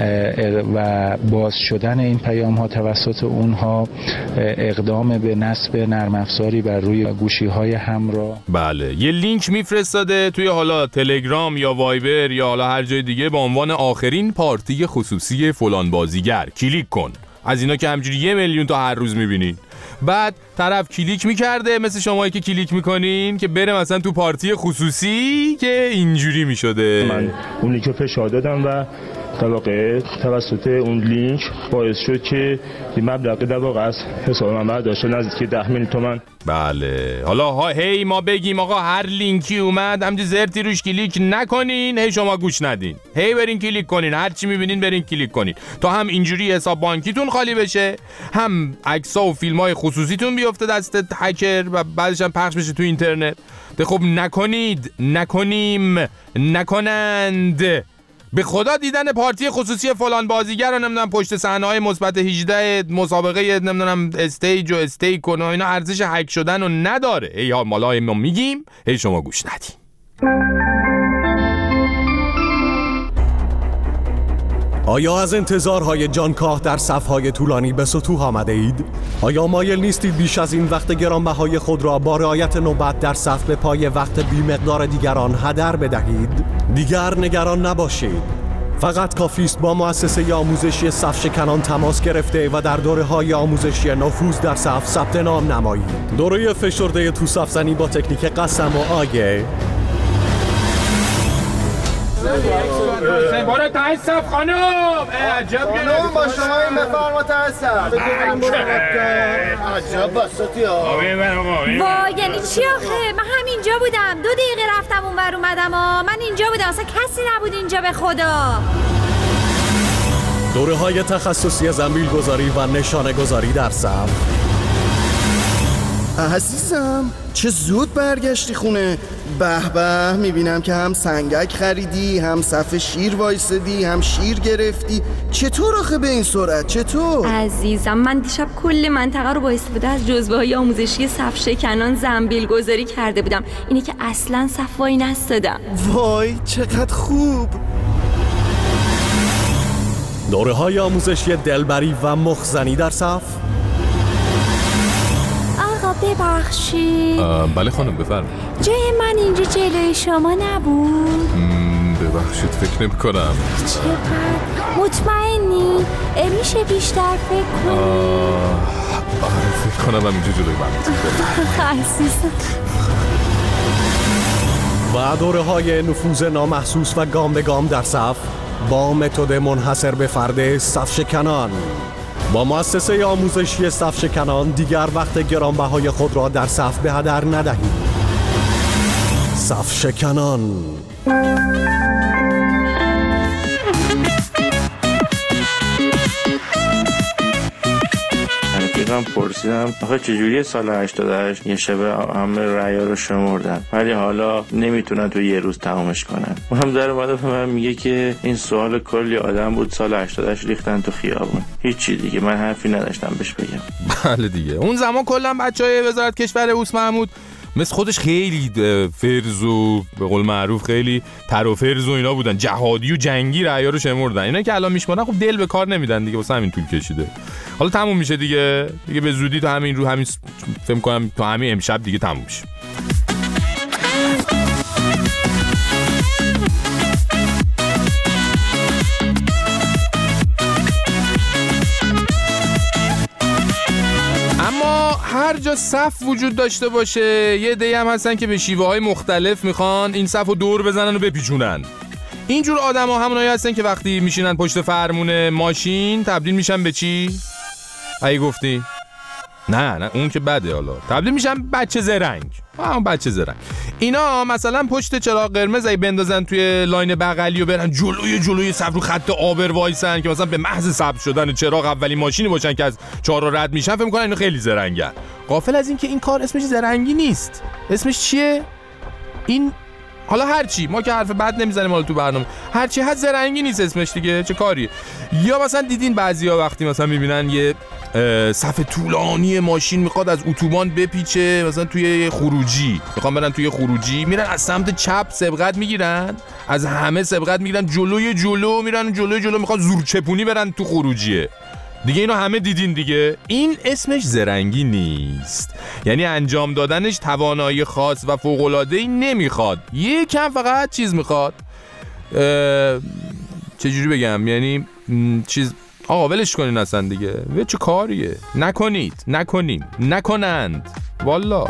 و باز شدن این پیام‌ها توسط اونها اقدام به نصب نرم افزاری بر روی گوشی‌های همراه. بله، یه لینک میفرستاده توی حالا تلگرام یا وایبر یا حالا هر جای دیگه با عنوان آخرین پارتی خصوصی فلان بازیگر، کلیک کن. از اینا که همجوری یه میلیون تا هر روز می‌بینین. بعد طرف کلیک میکرده مثل شمایی که کلیک میکنین که بره مثلا تو پارتی خصوصی که اینجوری میشده. من اون لینک رو فشار دادم و در واقع توسط اون لینک باعث شد که این مبلغ در واقع از حساب من برداشت نزدیک ده میلیون تومان. بله، حالا ها هی ما بگیم آقا هر لینکی اومد همچه زرتی روش کلیک نکنین، هی شما گوش ندین، هی برین کلیک کنین، هر چی میبینین برین کلیک کنین تا هم اینجوری حساب بانکیتون خالی بشه، هم عکس‌ها و فیلم‌های خصوصیتون بیفته دست هکر و بعدش هم پخش بشه تو اینترنت. خب نکنید، نکنیم، نکنند. به خدا دیدن پارتی خصوصی فلان بازیگر رو نمیدونم پشت صحنه‌های مثبت هجده مسابقه نمیدونم استیج و استیک و اینا ارزش هک شدن رو نداره. ای ها مالا ما میگیم، ای شما گوش ندین. آیا از انتظارهای جان کاه در صفهای طولانی به سطوح آمده اید؟ آیا مایل نیستید بیش از این وقت گرانبهای خود را با رعایت نوبت در صف به پای وقت بی‌مقدار دیگران هدر بدهید؟ دیگر نگران نباشید. فقط کافی است با مؤسسه آموزشی صف شکنان تماس گرفته و در دوره‌های آموزشی نفوذ در صف ثبت نام نمایید. دوره فشرده تو صف زنی با تکنیک قسم و آگه بارو تای صف خانم. عجب خانم با شما این بفرما تای صف. عجب بساطی ها. وای یعنی چی آخه؟ من همینجا بودم، دو دقیقه رفتم اونور اومدم ها. من اینجا بودم، اصلا کسی نبود اینجا به خدا. دوره های تخصصی زنبیل گذاری و نشانه گذاری در صف. عزیزم چه زود برگشتی خونه. به به، میبینم که هم سنگک خریدی، هم صف شیر وایسدی، هم شیر گرفتی. چطور آخه به این سرعت؟ چطور؟ عزیزم من دیشب کل منطقه رو با استفاده از جزوه های آموزشی صف شکنان زنبیل گذاری کرده بودم. اینه که اصلا صف وای نستادم. وای چقدر خوب. دوره های آموزشی دلبری و مخزنی در صف. آقا ببخشید. بله خانم بفرمایید. جای من اینجا جلوی شما نبود؟ ببخشید فکر نمی کنم. چقدر مطمئنی؟ میشه بیشتر فکر کنی؟ آره فکر کنم هم اینجا جلوی من عزیزم. و دوره های نفوذ نامحسوس و گام به گام در صف با متد منحصر به فرد صف شکنان. با مؤسسه آموزشی صف شکنان دیگر وقت گرانبهای خود را در صف به هدر ندهید. صف شکنان. رفیقم پرسیدم آخه چجوری سال هشتاد و هشت یه شبه همه رأیا رو شمردن ولی حالا نمیتونن تو یه روز تمامش کنن. اونم در اومده به من میگه که این سوال کلی آدم بود سال هشتاد و هشت ریختن تو خیابون. هیچی دیگه من حرفی نداشتم بهش بگم. بله دیگه اون زمان کلا بچهای وزارت کشور اوس محمود مثل خودش خیلی فرز و به قول معروف خیلی تر و فرز و اینا بودن، جهادی و جنگی رعیا رو شمردن. اینا که الان میشمارن خب دل به کار نمیدن دیگه، واسه همین طول کشیده. حالا تموم میشه دیگه دیگه به زودی تو همین رو همین فکر کنم تو همین امشب دیگه تموم میشه. هر جا صف وجود داشته باشه یه عده‌ای هم هستن که به شیوه‌های مختلف میخوان این صف رو دور بزنن و بپیچونن. اینجور آدم‌ها همونایی هستن که وقتی میشینن پشت فرمون ماشین تبدیل میشن به چی؟ اگه گفتی؟ نه نه اون که بده. حالا تبدیل میشن بچه زرنگ. همون بچه زرنگ. اینا مثلا پشت چراغ قرمز ای بندازن توی لاین بغلی و برن جلوی جلوی صف رو خط آبر وایسن که مثلا به محض ثبت شدن چراغ اولین ماشینی باشن که از چهار راه رد میشن فکر می‌کنن اینا خیلی زرنگن. غافل از این که این کار اسمش زرنگی نیست. اسمش چیه؟ این حالا هرچی ما که حرف بد نمیزنیم حالا تو برنامه هرچی هست زرنگی نیست اسمش دیگه. چه کاری؟ یا مثلا دیدین بعضیا وقتی مثلا میبینن یه صف طولانی ماشین میخواد از اتوبان بپیچه مثلا توی خروجی، میخوان برن توی خروجی میرن از سمت چپ سبقت میگیرن، از همه سبقت میگیرن جلوی جلو میرن جلوی جلو میخوان زور چپونی برن تو خروجیه دیگه. اینو همه دیدین دیگه. این اسمش زرنگی نیست، یعنی انجام دادنش توانایی خاص و فوق‌العاده‌ای نمیخواد، یکم فقط چیز میخواد. چجوری بگم، یعنی چیز آقا ولش کنین اصلا دیگه. و چه کاریه؟ نکنید، نکنیم، نکنند. والا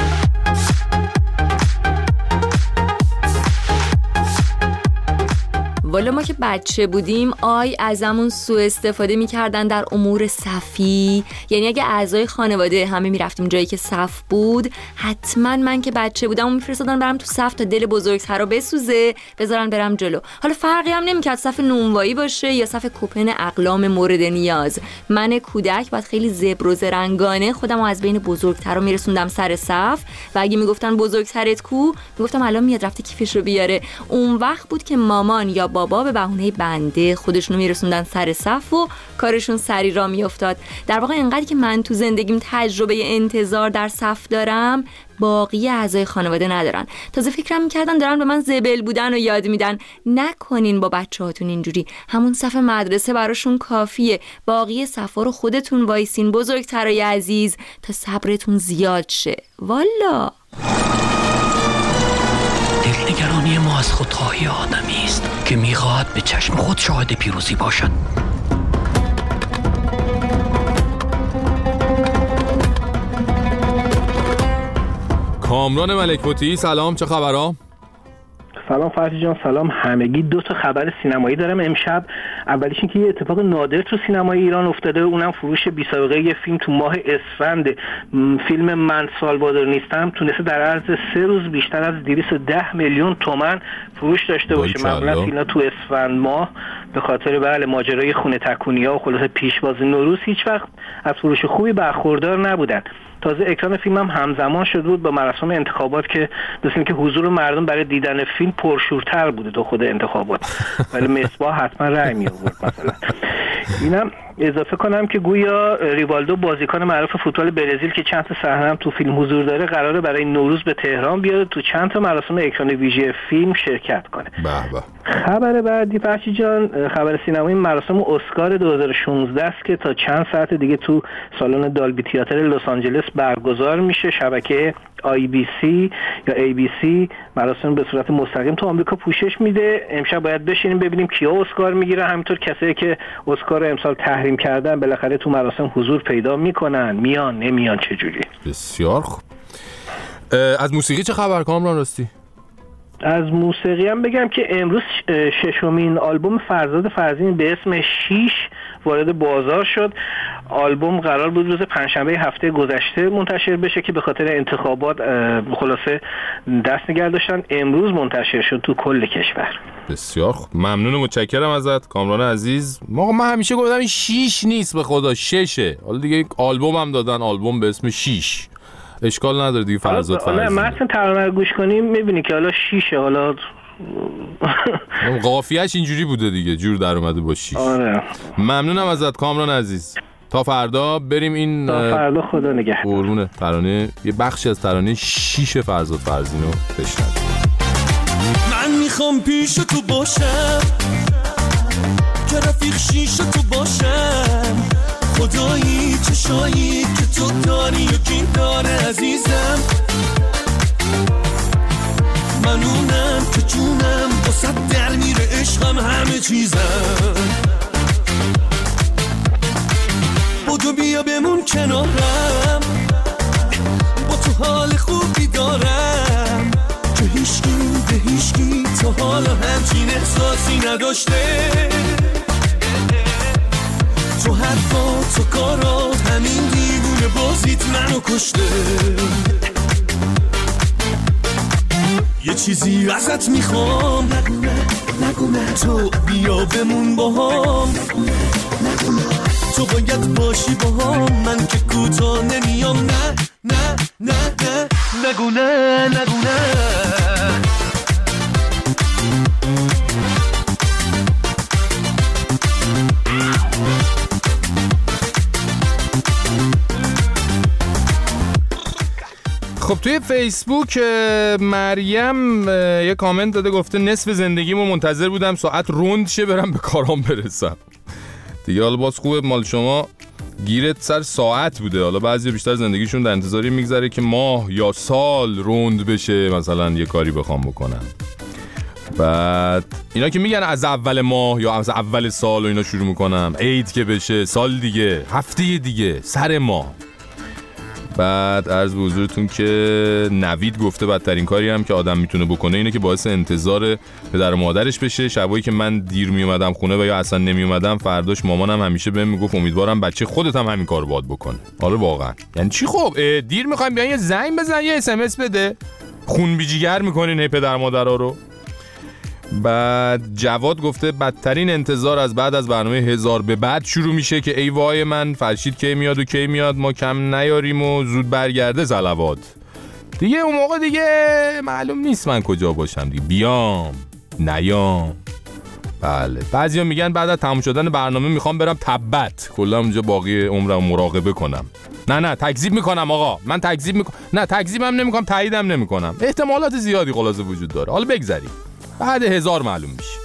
والا ما که بچه بودیم آی ازمون سوء استفاده میکردن در امور صفی. یعنی اگه اعضای خانواده همه میرفتیم جایی که صف بود حتما من که بچه بودم اون میفرستادن برم تو صف تا دل بزرگتر رو بسوزه بذارن برم جلو. حالا فرقی هم نمیکرد صف نونوایی باشه یا صف کوپن اقلام مورد نیاز. من کودک بعد خیلی زبر و زرنگانه خودم رو از بین بزرگتر رو میرسوندم سر صف و اگه میگفتن بزرگترت کو میگفتم الان میاد رفته کیفش رو بیاره. اون وقت بود که مامان یا بابا به بهونه بنده خودشونو میرسوندن سر صف و کارشون سری را میافتاد. در واقع اینقدر که من تو زندگیم تجربه انتظار در صف دارم باقی اعضای خانواده ندارن. تازه فکرم میکردن دارن به من زبل بودن و یاد میدن. نکنین با بچه‌هاتون اینجوری. همون صف مدرسه براشون کافیه. باقی صفا رو خودتون وایسین بزرگترای عزیز تا صبرتون زیاد شه. والا دلنگرانی ما از خودخواهی آدمی است که میخواهد به چشم خود شاهد پیروزی باشد. کامران ملک مطیعی سلام، چه خبرها؟ سلام فرشی جان، سلام همگی. دو تا خبر سینمایی دارم امشب. اولیش این که یه اتفاق نادر تو سینمای ایران افتاده، اونم فروش بی سابقه یه فیلم تو ماه اسفند. فیلم من سالوادور نیستم تونسته در عرض سه روز بیشتر از دویست و ده میلیون تومان فروش داشته باشه. معمولا فیلم‌ها تو اسفند ماه به خاطر بله ماجرای خونه تکونی‌ها و خلاص پیشواز نوروز هیچ وقت از فروش خوبی برخوردار نبودن. تازه اکران فیلم هم همزمان شده بود با مراسم انتخابات که مثل که حضور مردم برای دیدن فیلم پرشورتر بوده تا خود انتخابات، ولی مصباح حتما رأی می آورد. مثلا اینم اضافه کنم که گویا ریوالدو بازیکن معروف فوتبال برزیل که چند تا صحنه هم تو فیلم حضور داره قراره برای نوروز به تهران بیاد تو چند تا مراسم اکران ویژه فیلم شرکت کنه. به به. خبر بعدی فرشی جان، خبر سینمایی مراسم اسکار دو هزار و شانزده است که تا چند ساعت دیگه تو سالن دالبی تئاتر لس آنجلس برگزار میشه. شبکه آی بی سی یا ای بی سی مراسم به صورت مستقیم تو آمریکا پوشش میده. امشب باید بشینیم ببینیم کیا اسکار میگیره، همینطور کسایی که اسکار رو امسال تحریم کردن بالاخره تو مراسم حضور پیدا میکنن، میان نمیان چجوری. بسیار خوب. از موسیقی چه خبر کامران راستی؟ از موسیقی هم بگم که امروز ششمین آلبوم فرزاد فرزین به اسم شیش وارد بازار شد. آلبوم قرار بود روز پنجشنبه هفته گذشته منتشر بشه که به خاطر انتخابات خلاصه دست نگه داشتن. امروز منتشر شد تو کل کشور. بسیار خوب، ممنون و متشکرم ازت کامران عزیز. ما من همیشه گفتم این شیش نیست، به خدا ششه. حالا دیگه آلبوم هم دادن، آلبوم به اسم شیش، اشکال نداره دیگه. فرزاد فرزین نه مثلا ترانه رو گوش کنیم میبینی که حالا شیشه، حالا قافیه‌اش اینجوری بوده دیگه، جور در اومده با شیش. آره ممنونم ازت کامران عزیز. تا فردا بریم این تا فردا خدا نگهدار. قربونه. ترانه یه بخشی از ترانه شیش فرزاد فرزین رو بشنویم. من میخوام پیش تو باشم که رفیق شیش تو باشم، خدایی چشایی که تو داری و کی داره عزیزم، من اونم که جونم با صد در میره عشقم همه چیزم، بودو بیا بمون کنارم، با تو حال خوبی دارم که هیچکی به هیچکی تا حالا همچین احساسی نداشته، تو حرفا تو کارات همین دیوونه بازیت منو کشته، یه چیزی ازت میخوام نگونه نگونه تو بیا بمون با هم نگونه تو باید باشی با هم، من که کوتا نمیام نه نه نه نه نگونه نگونه. خب توی فیسبوک مریم یه کامنت داده، گفته نصف زندگیمو منتظر بودم ساعت روند شه برم به کارام برسم. دیگه حالا باز خوبه مال شما گیرت سر ساعت بوده، حالا بعضی بیشتر زندگیشون در انتظاری میگذره که ماه یا سال روند بشه مثلا یه کاری بخوام بکنن. بعد اینا که میگن از اول ماه یا از اول سال و اینا شروع میکنم، عید که بشه سال دیگه، هفته دیگه، سر ماه. بعد عرض به حضورتون که نوید گفته بدترین کاری هم که آدم میتونه بکنه اینه که باعث انتظار پدر و مادرش بشه. شبایی که من دیر میومدم خونه و یا اصلا نمیومدم، فرداش مامانم همیشه بهم میگفت امیدوارم بچه خودت هم همین کارو باید بکنه. آره واقعا. یعنی چی؟ خب دیر میخوایم بیان یه زنگ بزن، یه اس ام اس بده، خون بیجیگر میکنین هی پدر مادرها رو. بعد جواد گفته بدترین انتظار از بعد از برنامه هزار به بعد شروع میشه که ای وای من فرشید کی میاد و کی میاد، ما کم نیاریم و زود برگرده صلوات. دیگه اون موقع دیگه معلوم نیست من کجا باشم دیگه، بیام نیام. بله بعضیا میگن بعد از تموم شدن برنامه میخوام برم تبت، کلا اونجا باقی عمرم مراقبه کنم. نه نه تکذیب میکنم آقا، من تکذیب میکنم، نه تکذیبم نمیکنم، تاییدم نمیکنم، احتمالات زیادی خلاصه وجود داره. حالا بگذریم بعد هزار معلوم میشه.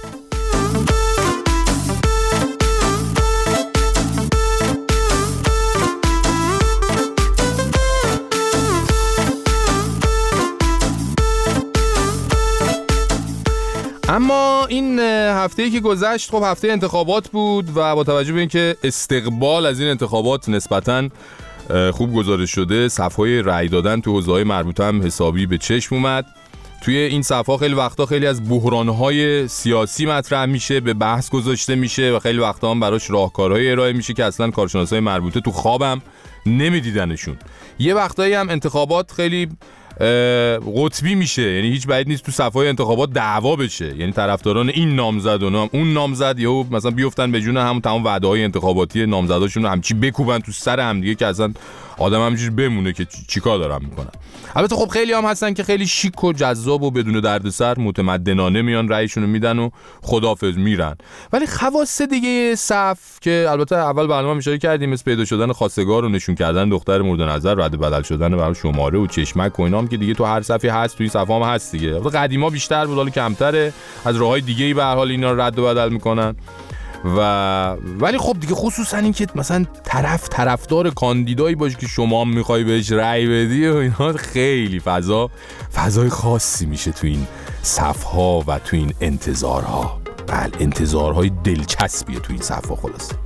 اما این هفته‌ای که گذشت خب هفته انتخابات بود و با توجه به اینکه استقبال از این انتخابات نسبتاً خوب گزارش شده، صفحه‌های رأی دادن تو حوزه‌های مربوطه هم حسابی به چشم اومد. توی این صفحه خیلی وقتا خیلی از بحران‌های سیاسی مطرح میشه، به بحث گذاشته میشه و خیلی وقتا هم براش راهکارهای ارائه میشه که اصلا کارشناسای مربوطه تو خوابم نمیدیدنشون. یه وقتایی هم انتخابات خیلی قطبی میشه، یعنی هیچ بعید نیست تو صفحه انتخابات دعوا بشه، یعنی طرفداران این نامزد و نام اون نامزد یهو مثلا بیفتن به جون همون تمام وعده‌های انتخاباتی نامزداشون رو همچی بکوبن تو سر هم دیگه که اصلا آدم همینجوری بمونه که چیکار دارن میکنن. البته خب خیلی هم هستن که خیلی شیک و جذاب و بدون دردسر متمدنانه میان رأیشون رو میدن و خداحافظ میرن. ولی خواص دیگه صف که البته اول برنامه اشاره کردیم، مثل پیدا شدن خواستگار و نشون کردن دختر مورد نظر، رد بدل شدن برای شماره و چشمک و اینام که دیگه تو هر صفی هست، توی صفام هست دیگه. قدیما بیشتر بود، حالا کمتره، از راههای دیگه‌ای به هر حال اینا رو رد و بدل میکنن. و ولی خب دیگه خصوصا این که مثلا طرف طرفدار کاندیدایی باشه که شما هم میخوای بهش رأی بدی و اینا، خیلی فضا فضای خاصی میشه تو این صفها و تو این انتظارها. بله، انتظارهای دلچسبیه تو این صفها. خلاصه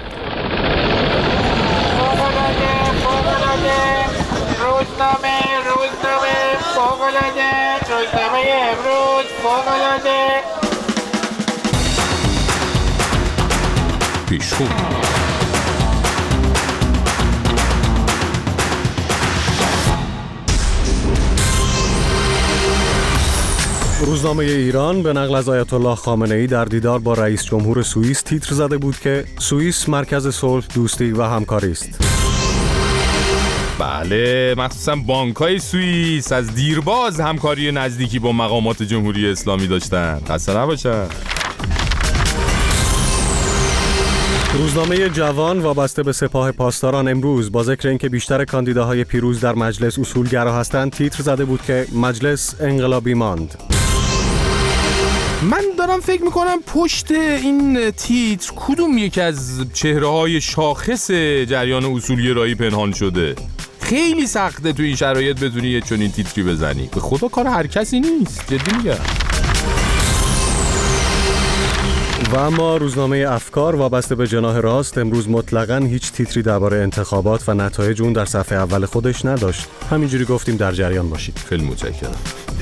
روزنامه روزنامه فوق‌العاده، روزنامه امروز فوق‌العاده. پیشخون روزنامه ایران به نقل از آیت الله خامنه‌ای در دیدار با رئیس جمهور سوئیس تیتر زده بود که سوئیس مرکز صلح، دوستی و همکاری است. بله، مخصوصا بانک‌های سوئیس از دیرباز همکاری نزدیکی با مقامات جمهوری اسلامی داشتن. خسته نباشن. روزنامه جوان وابسته به سپاه پاسداران امروز با ذکر اینکه بیشتر کاندیداهای پیروز در مجلس اصولگرا هستند تیتر زده بود که مجلس انقلابی ماند. من دارم فکر میکنم پشت این تیتر کدوم یک از چهره‌های شاخص جریان اصولگرایی پنهان شده. خیلی سخته تو این شرایط بتونی یه چنین تیتری بزنی. به خدا کار هر کسی نیست، جدی میگم. و اما روزنامه افکار وابسته به جناح راست امروز مطلقاً هیچ تیتری درباره انتخابات و نتایج اون در صفحه اول خودش نداشت. همینجوری گفتیم در جریان باشید. خیلی متشکرم.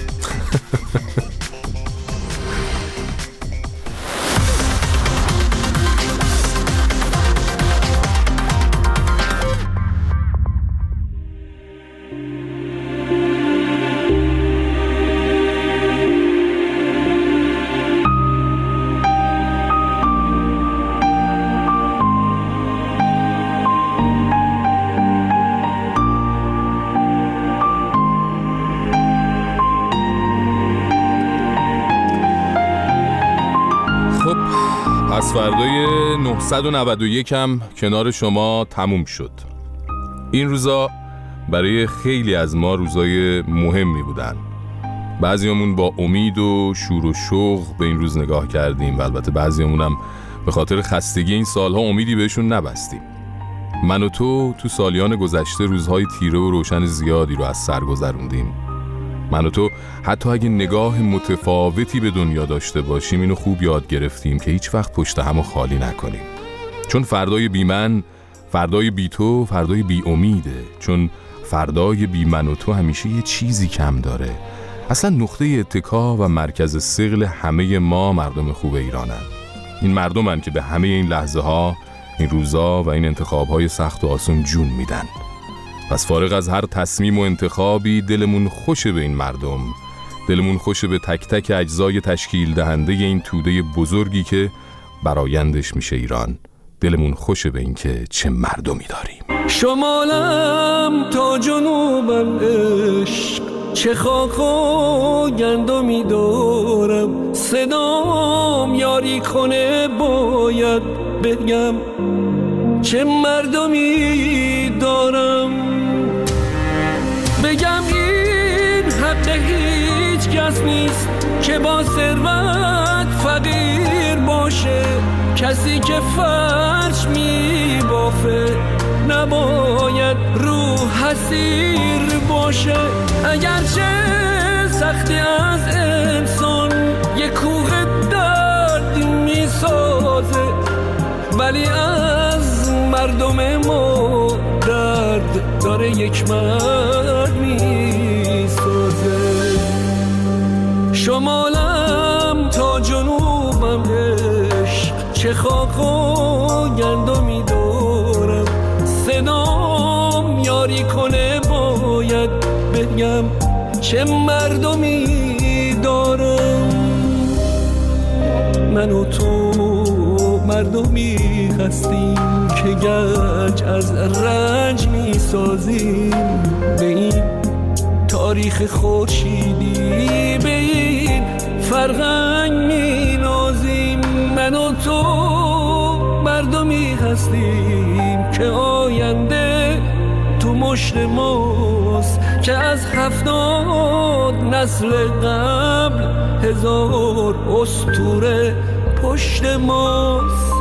پس فردای نهصد و نود و یک هم کنار شما تموم شد. این روزا برای خیلی از ما روزای مهمی بودن. بعضیامون با امید و شور و شوق به این روز نگاه کردیم و البته بعضیامون هم به خاطر خستگی این سالها امیدی بهشون نبستیم. من و تو تو سالیان گذشته روزهای تیره و روشن زیادی رو از سر گذروندیم. من و تو حتی اگه نگاه متفاوتی به دنیا داشته باشیم اینو خوب یاد گرفتیم که هیچ وقت پشت همو خالی نکنیم. چون فردای بی من، فردای بی تو، فردای بی امیده. چون فردای بی من و تو همیشه یه چیزی کم داره. اصلا نقطه اتکا و مرکز ثقل همه ما مردم خوب ایرانن. این مردمن که به همه این لحظه ها، این روزا و این انتخابهای سخت و آسون جون میدن. پس فارغ از هر تصمیم و انتخابی دلمون خوشه به این مردم، دلمون خوشه به تک تک اجزای تشکیل دهنده این توده بزرگی که برایندش میشه ایران. دلمون خوشه به این که چه مردمی داریم. شمالم تا جنوبم عشق، چه خاک و گندمی دارم. صدام یاری کنه باید بگم چه مردمی دارم. بگم این حق هیچ کس نیست که با ثروت فقیر باشه. کسی که فرش می بافه نباید رو حسیر باشه. اگرچه سختی از انسان یک کوه درد می سازه، ولی از مردم ما درد داره یک مرد می سازه. بگم چه مردمی دارم. من و تو مردمی هستیم که گنج از رنج می سازیم، به این تاریخ خورشیدی به این فرهنگ می نازیم. من و تو مردمی هستیم که آینده تو مشت ماست، که از هفتاد نسل قبل هزار اسطوره پشت ماست.